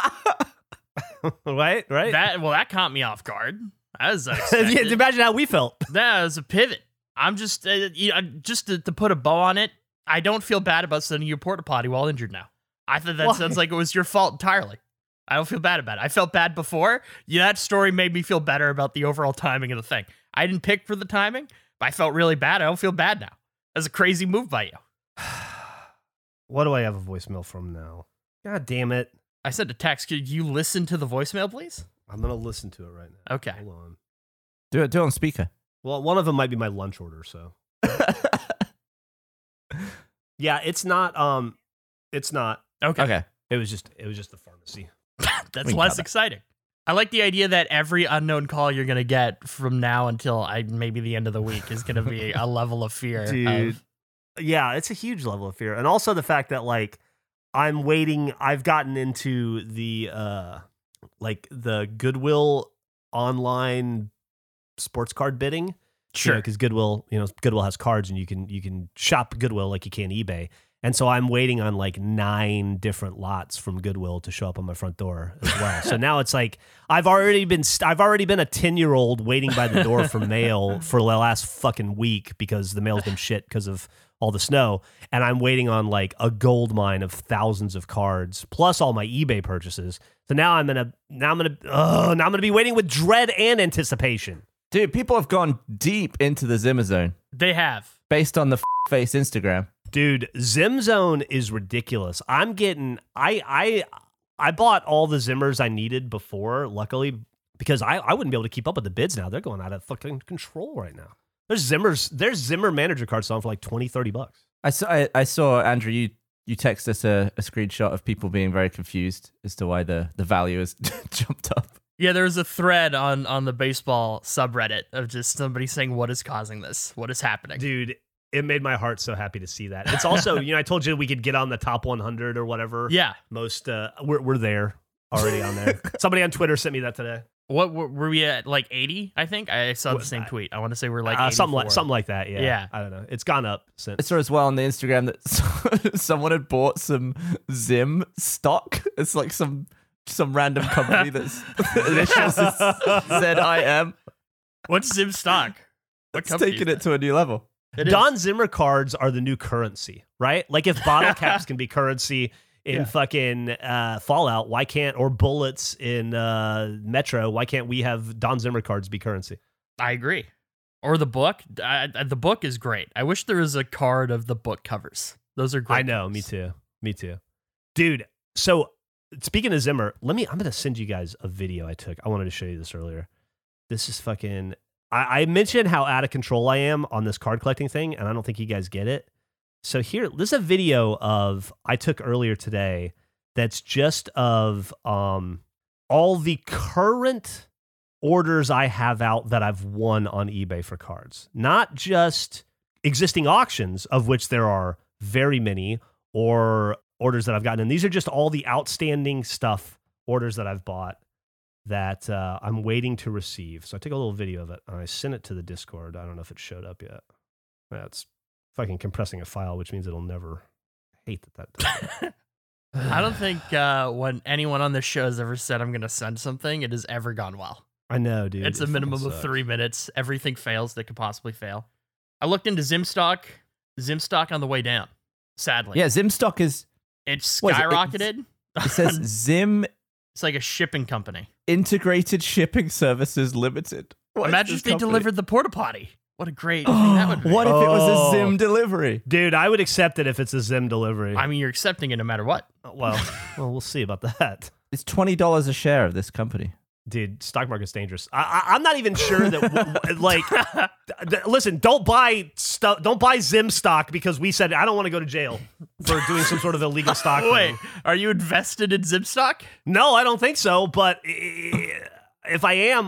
Right? That caught me off guard. That was Yeah, unexpected. imagine how we felt. That was a pivot. I'm just just to put a bow on it. I don't feel bad about sending you a porta potty while injured now. I thought that sounds like it was your fault entirely. I don't feel bad about it. I felt bad before. Yeah, that story made me feel better about the overall timing of the thing. I didn't pick for the timing, but I felt really bad. I don't feel bad now. That's a crazy move by you. What do I have a voicemail from now? God damn it. I said to text, could you listen to the voicemail, please? I'm going to listen to it right now. Okay. Hold on. Do it on speaker. Well, one of them might be my lunch order, so. Yeah, it's not. It's not. Okay. It was just the pharmacy. That's We less got it. exciting. I like the idea that every unknown call you're going to get from now until maybe the end of the week is going to be a level of fear. Dude. Yeah, it's a huge level of fear. And also the fact that like I'm waiting, I've gotten into the the Goodwill online sports card bidding. Sure. Because Goodwill has cards and you can shop Goodwill like you can eBay. And so I'm waiting on like 9 different lots from Goodwill to show up on my front door as well. So now it's like I've already been a 10-year-old waiting by the door for mail for the last fucking week because the mail's been shit because of all the snow. And I'm waiting on like a gold mine of thousands of cards plus all my eBay purchases. So now I'm gonna be waiting with dread and anticipation. Dude, people have gone deep into the Zimmer Zone They have. based on the face Instagram. Dude, ZimZone is ridiculous. I'm getting I bought all the Zimmers I needed before, luckily, because I wouldn't be able to keep up with the bids now. They're going out of fucking control right now. There's Zimmer manager cards selling for like $20-$30. I saw Andrew, you text us a screenshot of people being very confused as to why the value has jumped up. Yeah, there was a thread on the baseball subreddit of just somebody saying, what is causing this? What is happening? Dude, it made my heart so happy to see that. It's also, I told you we could get on the top 100 or whatever. Yeah. Most we're there already on there. Somebody on Twitter sent me that today. What were we at, like 80, I think? I saw the same tweet. I want to say we're like 84. something like that, yeah. Yeah. I don't know. It's gone up since. I saw as well on the Instagram that someone had bought some Zim stock. It's like some random company that's initials is ZIM. What's Zim stock? What It's company taking is it to a new level. that? It is. Don Zimmer cards are the new currency, right? Like if bottle caps can be currency in fucking Fallout, why can't, or bullets in Metro, why can't we have Don Zimmer cards be currency? I agree. Or the book. The book is great. I wish there was a card of the book covers. Those are great. I know, me too. Dude, so speaking of Zimmer, I'm going to send you guys a video I took. I wanted to show you this earlier. This is fucking... I mentioned how out of control I am on this card collecting thing, and I don't think you guys get it. So here, this is a video I took earlier today that's just of all the current orders I have out that I've won on eBay for cards. Not just existing auctions, of which there are very many, or orders that I've gotten. And these are just all the outstanding orders that I've bought that I'm waiting to receive. So I took a little video of it and I sent it to the Discord. I don't know if it showed up yet. That's fucking compressing a file, which means it'll never hate that. I don't think when anyone on this show has ever said I'm going to send something, it has ever gone well. I know, dude. It's a minimum of 3 minutes. Everything fails that could possibly fail. I looked into Zimstock. Zimstock on the way down, sadly. Yeah, Zim stock is... It's What is it? skyrocketed. It says Zim It's like a shipping company. Integrated Shipping Services Limited. What is Imagine this if they company? delivered the porta potty. What a great thing that would be. What if it was Oh. a Zim delivery? Dude, I would accept it if it's a Zim delivery. I mean, you're accepting it no matter what. well, we'll see about that. It's $20 a share of this company. Dude, stock market's dangerous. I'm not even sure that listen, don't buy Zim stock because we said I don't want to go to jail for doing some sort of illegal stock. Wait, thing. are you invested in Zimstock? No, I don't think so. But if I am,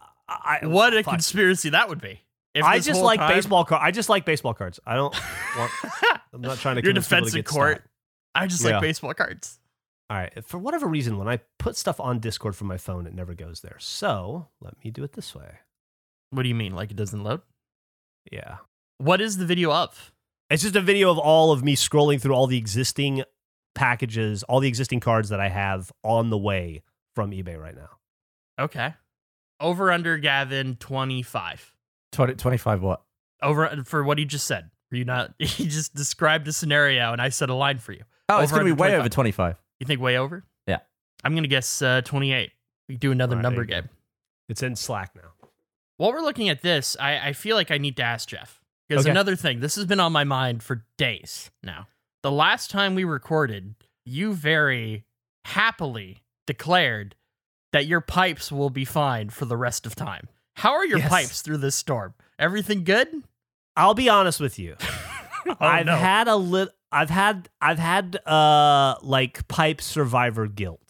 What a fuck. conspiracy that would be. If I this just whole like time- baseball cards. I just like baseball cards. I don't want. I'm not trying to. Your convince people defense to in get court. stock. I just Yeah. like baseball cards. All right. For whatever reason, when I put stuff on Discord from my phone, it never goes there. So let me do it this way. What do you mean? Like it doesn't load? Yeah. What is the video of? It's just a video of all of me scrolling through all the existing packages, all the existing cards that I have on the way from eBay right now. Okay. Over under Gavin 25. 25 what? Over for what he just said. Were you not? He just described a scenario and I said a line for you. Oh, it's Over going to be under way 25. over 25. You think way over? Yeah. I'm going to guess 28. We do another All right, number there you game. It's in Slack now. While we're looking at this, I feel like I need to ask Jeff. Because Okay. another thing, this has been on my mind for days now. The last time we recorded, you very happily declared that your pipes will be fine for the rest of time. How are your Yes. pipes through this storm? Everything good? I'll be honest with you. I've no. had like pipe survivor guilt.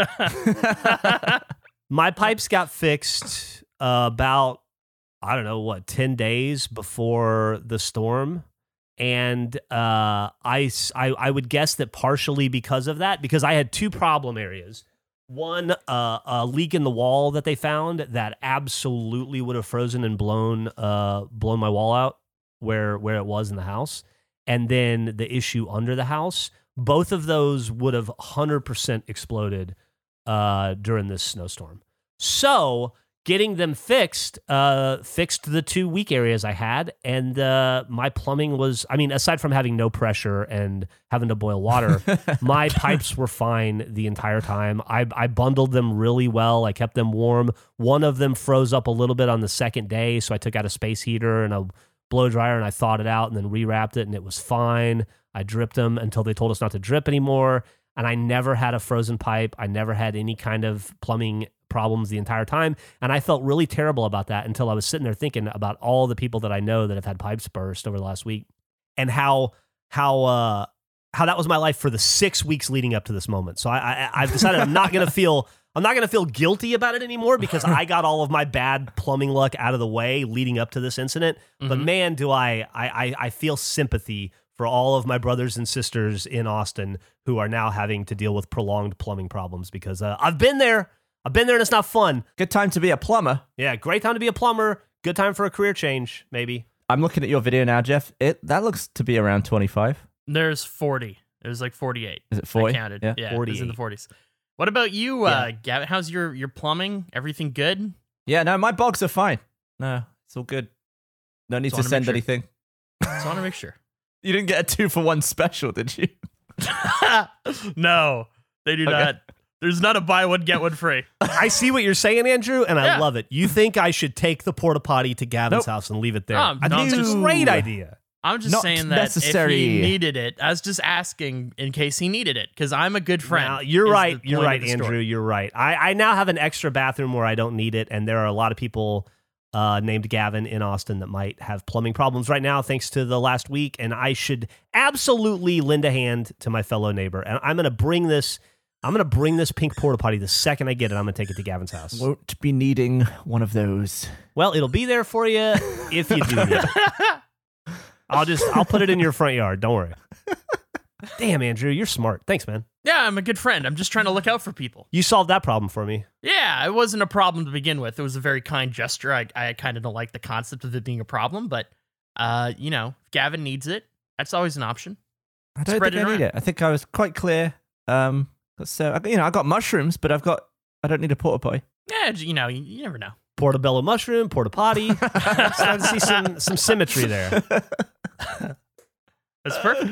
My pipes got fixed about, I don't know, 10 days before the storm. And I would guess that partially because of that, because I had two problem areas. One, a leak in the wall that they found that absolutely would have frozen and blown my wall out where it was in the house. And then the issue under the house, both of those would have 100% exploded during this snowstorm. So getting them fixed the 2 weak areas I had, and my plumbing was, I mean, aside from having no pressure and having to boil water, my pipes were fine the entire time. I bundled them really well. I kept them warm. One of them froze up a little bit on the second day, so I took out a space heater and a blow dryer and I thawed it out and then rewrapped it, and it was fine. I dripped them until they told us not to drip anymore, and I never had a frozen pipe. I never had any kind of plumbing problems the entire time, and I felt really terrible about that until I was sitting there thinking about all the people that I know that have had pipes burst over the last week, and how that was my life for the 6 weeks leading up to this moment. So I've decided I'm not gonna feel guilty about it anymore because I got all of my bad plumbing luck out of the way leading up to this incident. But man, do I feel sympathy for all of my brothers and sisters in Austin who are now having to deal with prolonged plumbing problems because I've been there. And it's not fun. Good time to be a plumber. Yeah, great time to be a plumber. Good time for a career change, maybe. I'm looking at your video now, Jeff. That looks to be around 25. There's 40. There's like 48. Is it 40? I counted. Yeah. Yeah, it's in the 40s. What about you, Gavin? How's your plumbing? Everything good? Yeah, no, my bogs are fine. No, it's all good. No need Just to wanna send make sure. anything. Just want to make sure. You didn't get a 2-for-1 special, did you? No, they do not. There's not a buy one, get one free. I see what you're saying, Andrew, and I Yeah. love it. You think I should take the porta potty to Gavin's Nope. house and leave it there? No, I think no, it's a no. great idea. I'm just Not saying that necessary. if he needed it, I was just asking in case he needed it because I'm a good friend. Now, you're is right. the You're point right, of the Andrew. story. You're right. I now have an extra bathroom where I don't need it, and there are a lot of people named Gavin in Austin that might have plumbing problems right now thanks to the last week, and I should absolutely lend a hand to my fellow neighbor. And I'm going to bring this pink porta potty the second I get it. I'm going to take it to Gavin's house. Won't be needing one of those. Well, it'll be there for you if you do need it. I'll put it in your front yard. Don't worry. Damn, Andrew, you're smart. Thanks, man. Yeah, I'm a good friend. I'm just trying to look out for people. You solved that problem for me. Yeah, it wasn't a problem to begin with. It was a very kind gesture. I kind of don't like the concept of it being a problem, but if Gavin needs it, that's always an option. I don't Spread think it I need around. it. I think I was quite clear. So I got mushrooms, but I don't need a porta potty. Yeah, you never know. Portobello mushroom, porta potty. Starting to see some symmetry there. That's perfect.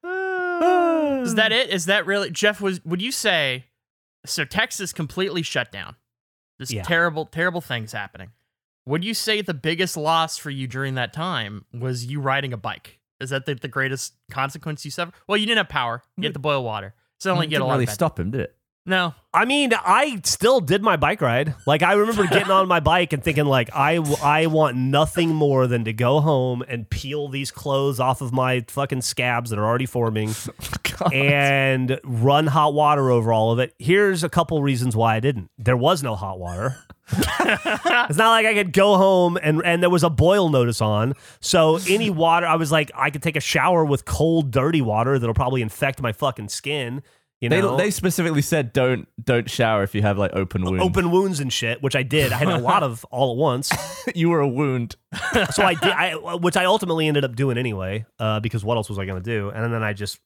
Is that it? Is that really, Jeff? Would you say so? Texas completely shut down. This Yeah. terrible things happening. Would you say the biggest loss for you during that time was you riding a bike? Is that the greatest consequence you suffered? Well, you didn't have power. You had to boil water. So only It get a didn't lot really of bad- stop him, did it? No. I mean, I still did my bike ride. Like, I remember getting on my bike and thinking, like, I want nothing more than to go home and peel these clothes off of my fucking scabs that are already forming God. and run hot water over all of it. Here's a couple reasons why I didn't. There was no hot water. It's not like I could go home and there was a boil notice on. So any water, I was like, I could take a shower with cold, dirty water that'll probably infect my fucking skin. You know? They specifically said don't shower if you have like open wounds. Open wounds and shit, which I did. I had a lot of all at once. You were a wound. So I did, which I ultimately ended up doing anyway, because what else was I going to do? And then I just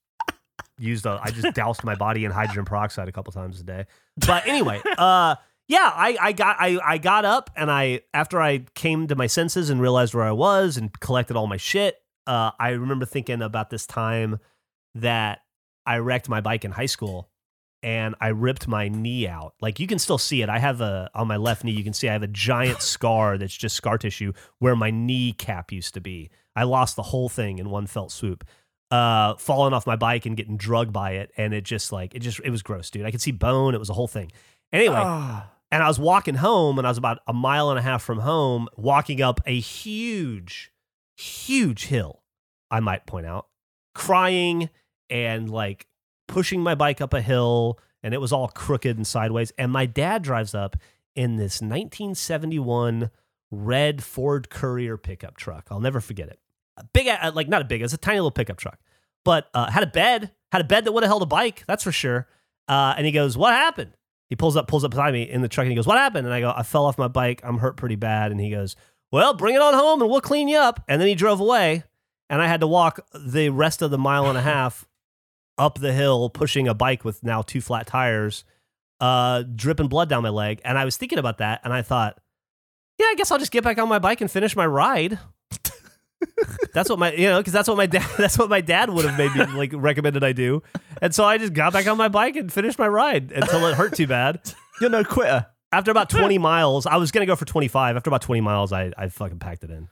doused my body in hydrogen peroxide a couple times a day. But anyway, yeah, I got up and after I came to my senses and realized where I was and collected all my shit, I remember thinking about this time that I wrecked my bike in high school. and I ripped my knee out. Like, you can still see it. I have on my left knee, you can see I have a giant scar that's just scar tissue where my kneecap used to be. I lost the whole thing in one fell swoop. Falling off my bike and getting drugged by it, and it was gross, dude. I could see bone. It was a whole thing. Anyway, and I was walking home, and I was about 1.5 miles from home, walking up a huge hill, I might point out, crying and like pushing my bike up a hill, and it was all crooked and sideways. And my dad drives up in this 1971 red Ford Courier pickup truck. I'll never forget it. It's a tiny little pickup truck, but had a bed that would have held a bike, that's for sure. And he goes, "What happened?" He pulls up beside me in the truck, and he goes, "What happened?" And I go, "I fell off my bike. I'm hurt pretty bad." And he goes, "Well, bring it on home and we'll clean you up." And then he drove away, and I had to walk the rest of the 1.5 miles up the hill, pushing a bike with now 2 flat tires, dripping blood down my leg. And I was thinking about that, and I thought, yeah, I guess I'll just get back on my bike and finish my ride. That's what because that's what my dad would have maybe like recommended I do. And so I just got back on my bike and finished my ride until it hurt too bad. You're no quitter. After about 20 miles, I was going to go for 25. After about 20 miles, I fucking packed it in.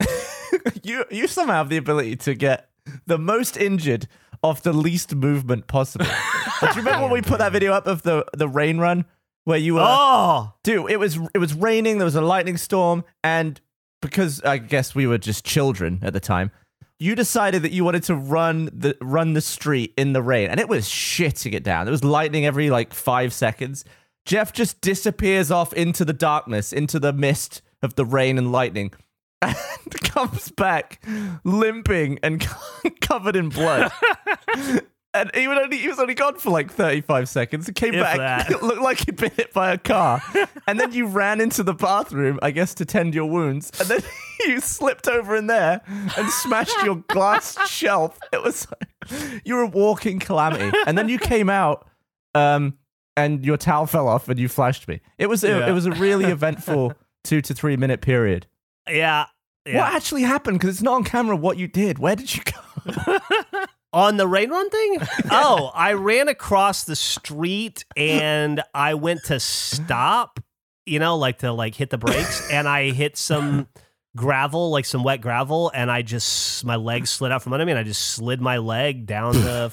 You somehow have the ability to get the most injured off the least movement possible. Do you remember when we put that video up of the rain run where you were? Dude, it was raining. There was a lightning storm, and because I guess we were just children at the time, you decided that you wanted to run the street in the rain, and it was shitting it down. There was lightning every like 5 seconds. Jeff just disappears off into the darkness, into the mist of the rain and lightning, and comes back limping and covered in blood. And he was only gone for like 35 seconds. He came back, it looked like he'd been hit by a car. And then you ran into the bathroom, I guess, to tend your wounds. And then you slipped over in there and smashed your glass shelf. It was you were a walking calamity. And then you came out, and your towel fell off, and you flashed me. It was a really eventful 2 to 3 minute period. Yeah. What actually happened? Because it's not on camera what you did. Where did you go? On the rain run thing? Oh, I ran across the street and I went to stop, to hit the brakes, and I hit some gravel, like some wet gravel, and my leg slid out from under me, and I just slid my leg down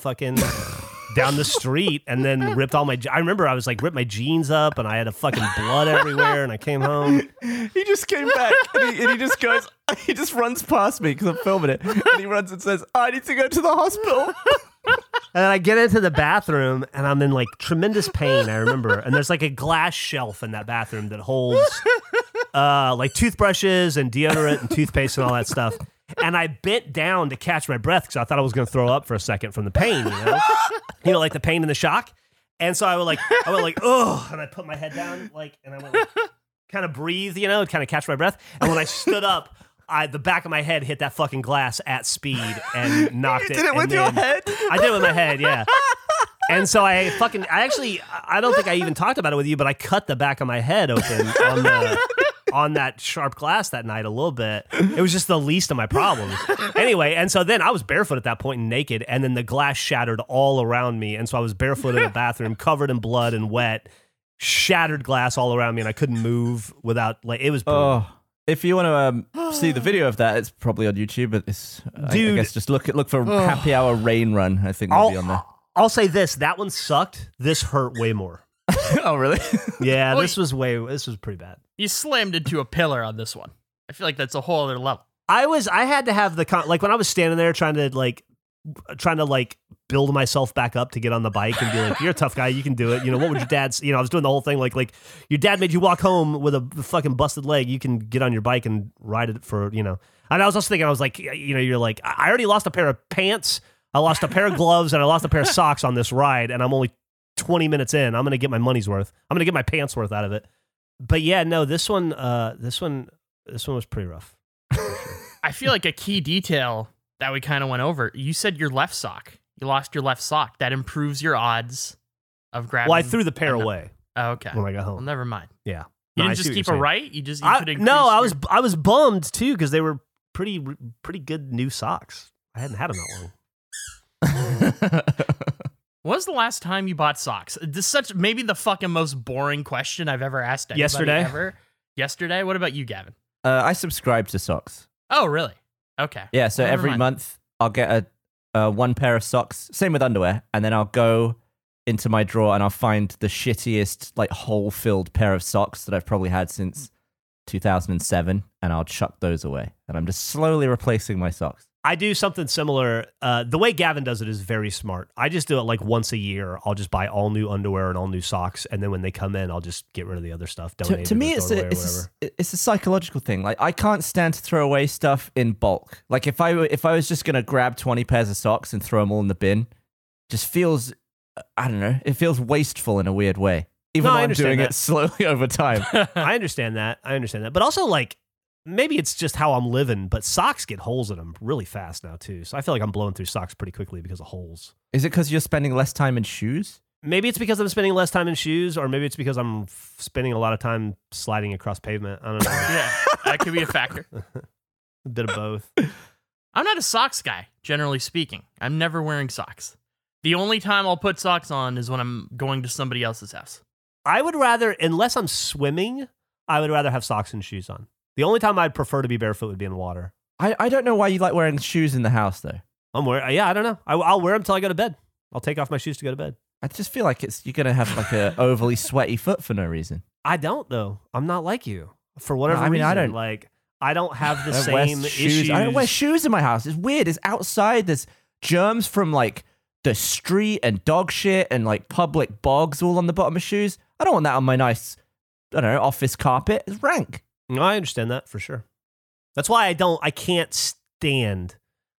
the street, and then ripped I remember I was like, ripped my jeans up, and I had a fucking blood everywhere, and I came home. He just came back, and he just goes, he just runs past me because I'm filming it, and he runs and says, "I need to go to the hospital." And I get into the bathroom, and I'm in like tremendous pain, I remember. And there's like a glass shelf in that bathroom that holds like toothbrushes and deodorant and toothpaste and all that stuff. And I bent down to catch my breath because I thought I was going to throw up for a second from the pain, like the pain and the shock. And so I went like, oh, and I put my head down, and I went kind of breathe, kind of catch my breath. And when I stood up, the back of my head hit that fucking glass at speed and knocked it. You did it with your head? I did it with my head, yeah. And so I don't think I even talked about it with you, but I cut the back of my head open on that sharp glass that night a little bit. It was just the least of my problems. Anyway, and so then I was barefoot at that point and naked, and then the glass shattered all around me, and so I was barefoot in the bathroom, covered in blood and wet, shattered glass all around me, and I couldn't move without, it was brutal. Oh. If you want to see the video of that, it's probably on YouTube, but I guess just look for Happy Hour Rain Run. I think it'll be on there. I'll say this, that one sucked. This hurt way more. Oh, really? Yeah, this was pretty bad. You slammed into a pillar on this one. I feel like that's a whole other level. I had to have when I was standing there trying to build myself back up to get on the bike and be like, "You're a tough guy, you can do it." What would your dad's? I was doing the whole thing like your dad made you walk home with a fucking busted leg. You can get on your bike and ride it for. And I was also thinking, I was like, you're like, I already lost a pair of pants, I lost a pair of gloves, and I lost a pair of socks on this ride, and I'm only 20 minutes in. I'm gonna get my money's worth. I'm gonna get my pants worth out of it. But yeah, no, this one was pretty rough. I feel like a key detail that we kind of went over. You said your left sock. You lost your left sock. That improves your odds of grabbing. Well, I threw the pair away. Oh, okay. When I got home. Well, never mind. Yeah. You didn't just keep a right? You could increase I was bummed too because they were pretty good new socks. I hadn't had them that long. When was the last time you bought socks? This is such maybe the fucking most boring question I've ever asked anybody Yesterday? ever. Yesterday? What about you, Gavin? I subscribe to socks. Oh, really? Okay. Yeah, so Never every mind. month I'll get a one pair of socks. Same with underwear, and then I'll go into my drawer and I'll find the shittiest, like hole-filled pair of socks that I've probably had since 2007, and I'll chuck those away. And I'm just slowly replacing my socks. I do something similar. The way Gavin does it is very smart. I just do it like once a year. I'll just buy all new underwear and all new socks, and then when they come in, I'll just get rid of the other stuff. Donate To it me, or it's throw it away or a, whatever. it's a psychological thing. Like, I can't stand to throw away stuff in bulk. Like, if I was just going to grab 20 pairs of socks and throw them all in the bin, just feels, I don't know, it feels wasteful in a weird way. Even No, though I I'm understand doing that. it slowly over time. I understand that. But also, like, maybe it's just how I'm living, but socks get holes in them really fast now, too. So I feel like I'm blowing through socks pretty quickly because of holes. Is it because you're spending less time in shoes? Maybe it's because I'm spending less time in shoes, or maybe it's because I'm spending a lot of time sliding across pavement. I don't know. Yeah, that could be a factor. A bit of both. I'm not a socks guy, generally speaking. I'm never wearing socks. The only time I'll put socks on is when I'm going to somebody else's house. I would rather, unless I'm swimming, I would rather have socks and shoes on. The only time I'd prefer to be barefoot would be in water. I don't know why you like wearing shoes in the house, though. Yeah, I don't know. I'll wear them till I go to bed. I'll take off my shoes to go to bed. I just feel like you're going to have like a overly sweaty foot for no reason. I don't though. I'm not like you. For whatever No, I mean, reason, I don't- I don't have the I don't wear same shoes. issues. I don't wear shoes in my house. It's weird. It's outside. There's germs from like the street and dog shit and like public bogs all on the bottom of shoes. I don't want that on my nice, I don't know, office carpet. It's rank. No, I understand that for sure. That's why I can't stand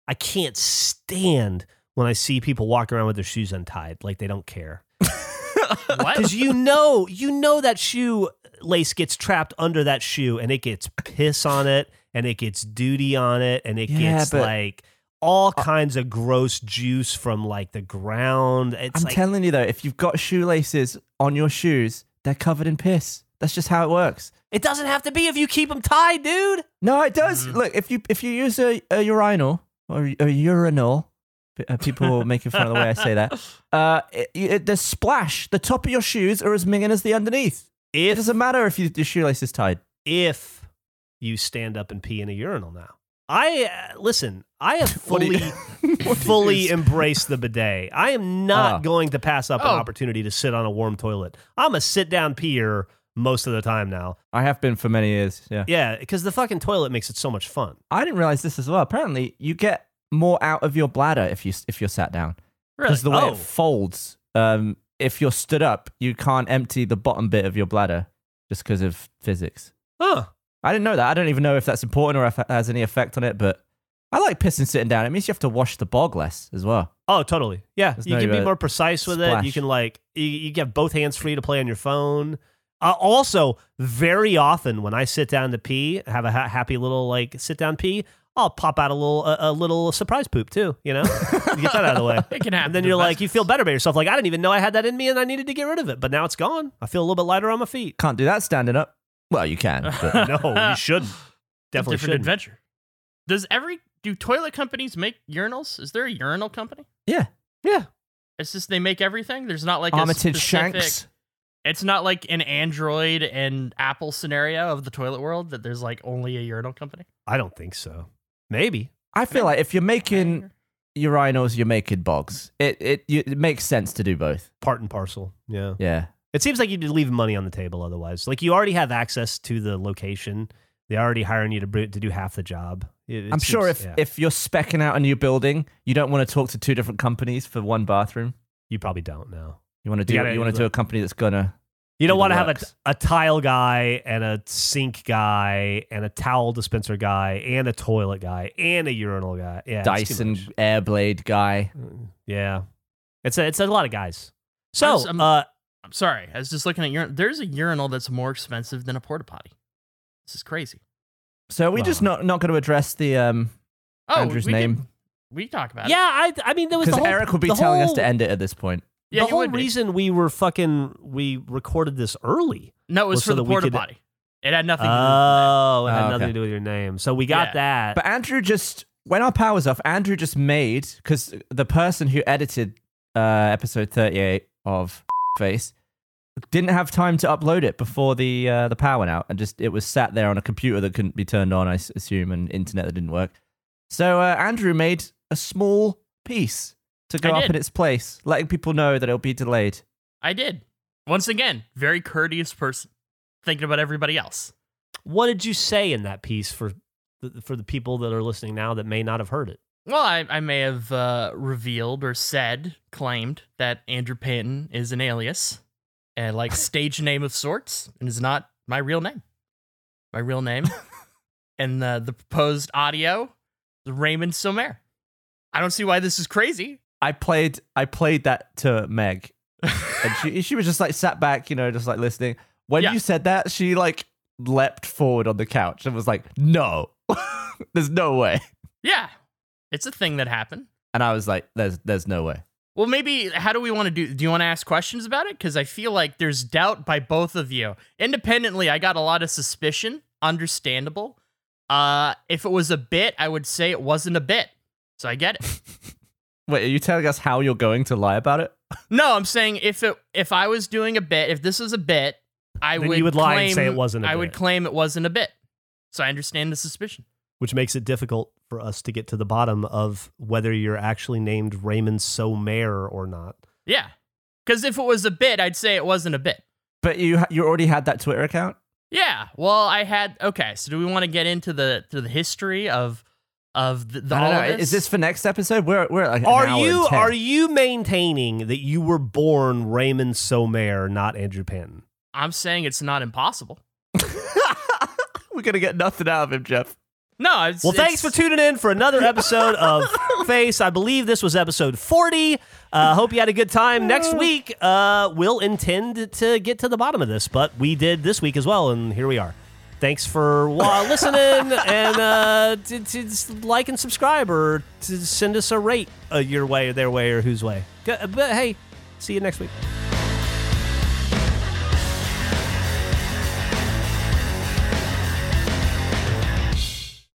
when I see people walking around with their shoes untied, like they don't care. What? Because you know that shoe lace gets trapped under that shoe, and it gets piss on it, and it gets duty on it, and it Yeah, gets but- like all kinds of gross juice from like the ground. It's I'm like, telling you though, if you've got shoelaces on your shoes, they're covered in piss. That's just how it works. it doesn't have to be if you keep them tied, dude. No, it does. Look, if you use a urinal or a urinal, people making fun of the way I say that. The splash, the top of your shoes are as minging as the underneath. It doesn't matter if your shoelace is tied. If you stand up and pee in a urinal now. Listen, I have What do you- fully embraced the bidet. I am not Oh. going to pass up an Oh. opportunity to sit on a warm toilet. I'm a sit-down peer most of the time now. I have been for many years. Yeah. Yeah, because the fucking toilet makes it so much fun. I didn't realize this as well. Apparently, you get more out of your bladder if you're sat down Really? because the way Oh. it folds. If you're stood up, you can't empty the bottom bit of your bladder just because of physics. Huh. I didn't know that. I don't even know if that's important or if it has any effect on it, but I like pissing sitting down. It means you have to wash the bog less as well. Oh, totally. Yeah, There's you no, can be more precise with it. You splash. can you get both hands free to play on your phone. Also, very often when I sit down to pee, have a happy little like sit down pee, I'll pop out a little surprise poop too. You know, you get that out of the way. It can happen. And then to you're the like, best you feel better about yourself. Like, I didn't even know I had that in me and I needed to get rid of it. But now it's gone. I feel a little bit lighter on my feet. Can't do that standing up. Well, you can. But No, you shouldn't. Definitely different shouldn't. adventure. Do toilet companies make urinals? Is there a urinal company? yeah. Yeah. It's just they make everything. There's not like a Armitage specific. Shanks. It's not like an Android and Apple scenario of the toilet world that there's like only a urinal company. I don't think so. Maybe. I feel like if you're making urinals, you're making bogs. It makes sense to do both. Part and parcel. Yeah. Yeah. It seems like you'd leave money on the table otherwise. Like, you already have access to the location. They're already hiring you to do half the job. I'm sure if you're speccing out a new building, you don't want to talk to two different companies for one bathroom. You probably don't know. You want to You gotta- do a company that's gonna. You don't Do the want to have works. a tile guy and a sink guy and a towel dispenser guy and a toilet guy and a urinal guy. Yeah, it's too Dyson much. Airblade guy. Yeah, it's a lot of guys. So, I'm sorry. I was just looking at there's a urinal that's more expensive than a porta potty. This is crazy. So are we just not going to address the Andrew's name? We can talk about it. yeah, I mean, there was the Because whole, Eric would be the telling us whole- to end it at this point. Yeah, the he whole would be. reason we recorded this early. No, it was was for so the that we porta could- potty. It had nothing to do with Oh, it had Oh, nothing okay. to do with your name. So we got Yeah. that. But Andrew when our power was off, Andrew just made, because the person who edited episode 38 of Face. Didn't have time to upload it before the power went out, and it was sat there on a computer that couldn't be turned on, I assume, and internet that didn't work. So Andrew made a small piece to go up in its place, letting people know that it'll be delayed. I did. Once again, very courteous person, thinking about everybody else. What did you say in that piece for the people that are listening now that may not have heard it? Well, I may have revealed or claimed that Andrew Payton is an alias, like stage name of sorts, and is not my real name. My real name, and the proposed audio, is Raymond Somer. I don't see why this is crazy. I played that to Meg, and she was just like sat back, just like listening. When you said that, she like leapt forward on the couch and was like, "No, there's no way." Yeah, it's a thing that happened. And I was like, "There's no way." Well, maybe, how do we want to do you want to ask questions about it? Because I feel like there's doubt by both of you. Independently, I got a lot of suspicion. Understandable. If it was a bit, I would say it wasn't a bit. So I get it. Wait, are you telling us how you're going to lie about it? No, I'm saying if I was doing a bit, if this was a bit, you would lie and say it wasn't a bit. I would claim it wasn't a bit. So I understand the suspicion. Which makes it difficult for us to get to the bottom of whether you're actually named Raymond Somer or not. Yeah. Because if it was a bit, I'd say it wasn't a bit. But you already had that Twitter account? Yeah. Well, okay, so do we want to get into the history of the I don't know. Is this for next episode? We're like are you maintaining that you were born Raymond Somer, not Andrew Payton? I'm saying it's not impossible. We're gonna get nothing out of him, Jeff. No. Thanks for tuning in for another episode of Face. I believe this was episode 40. Hope you had a good time. Next week, we'll intend to get to the bottom of this, but we did this week as well, and here we are. Thanks for listening, and to like and subscribe, or to send us a rate your way, their way, or whose way. But hey, see you next week.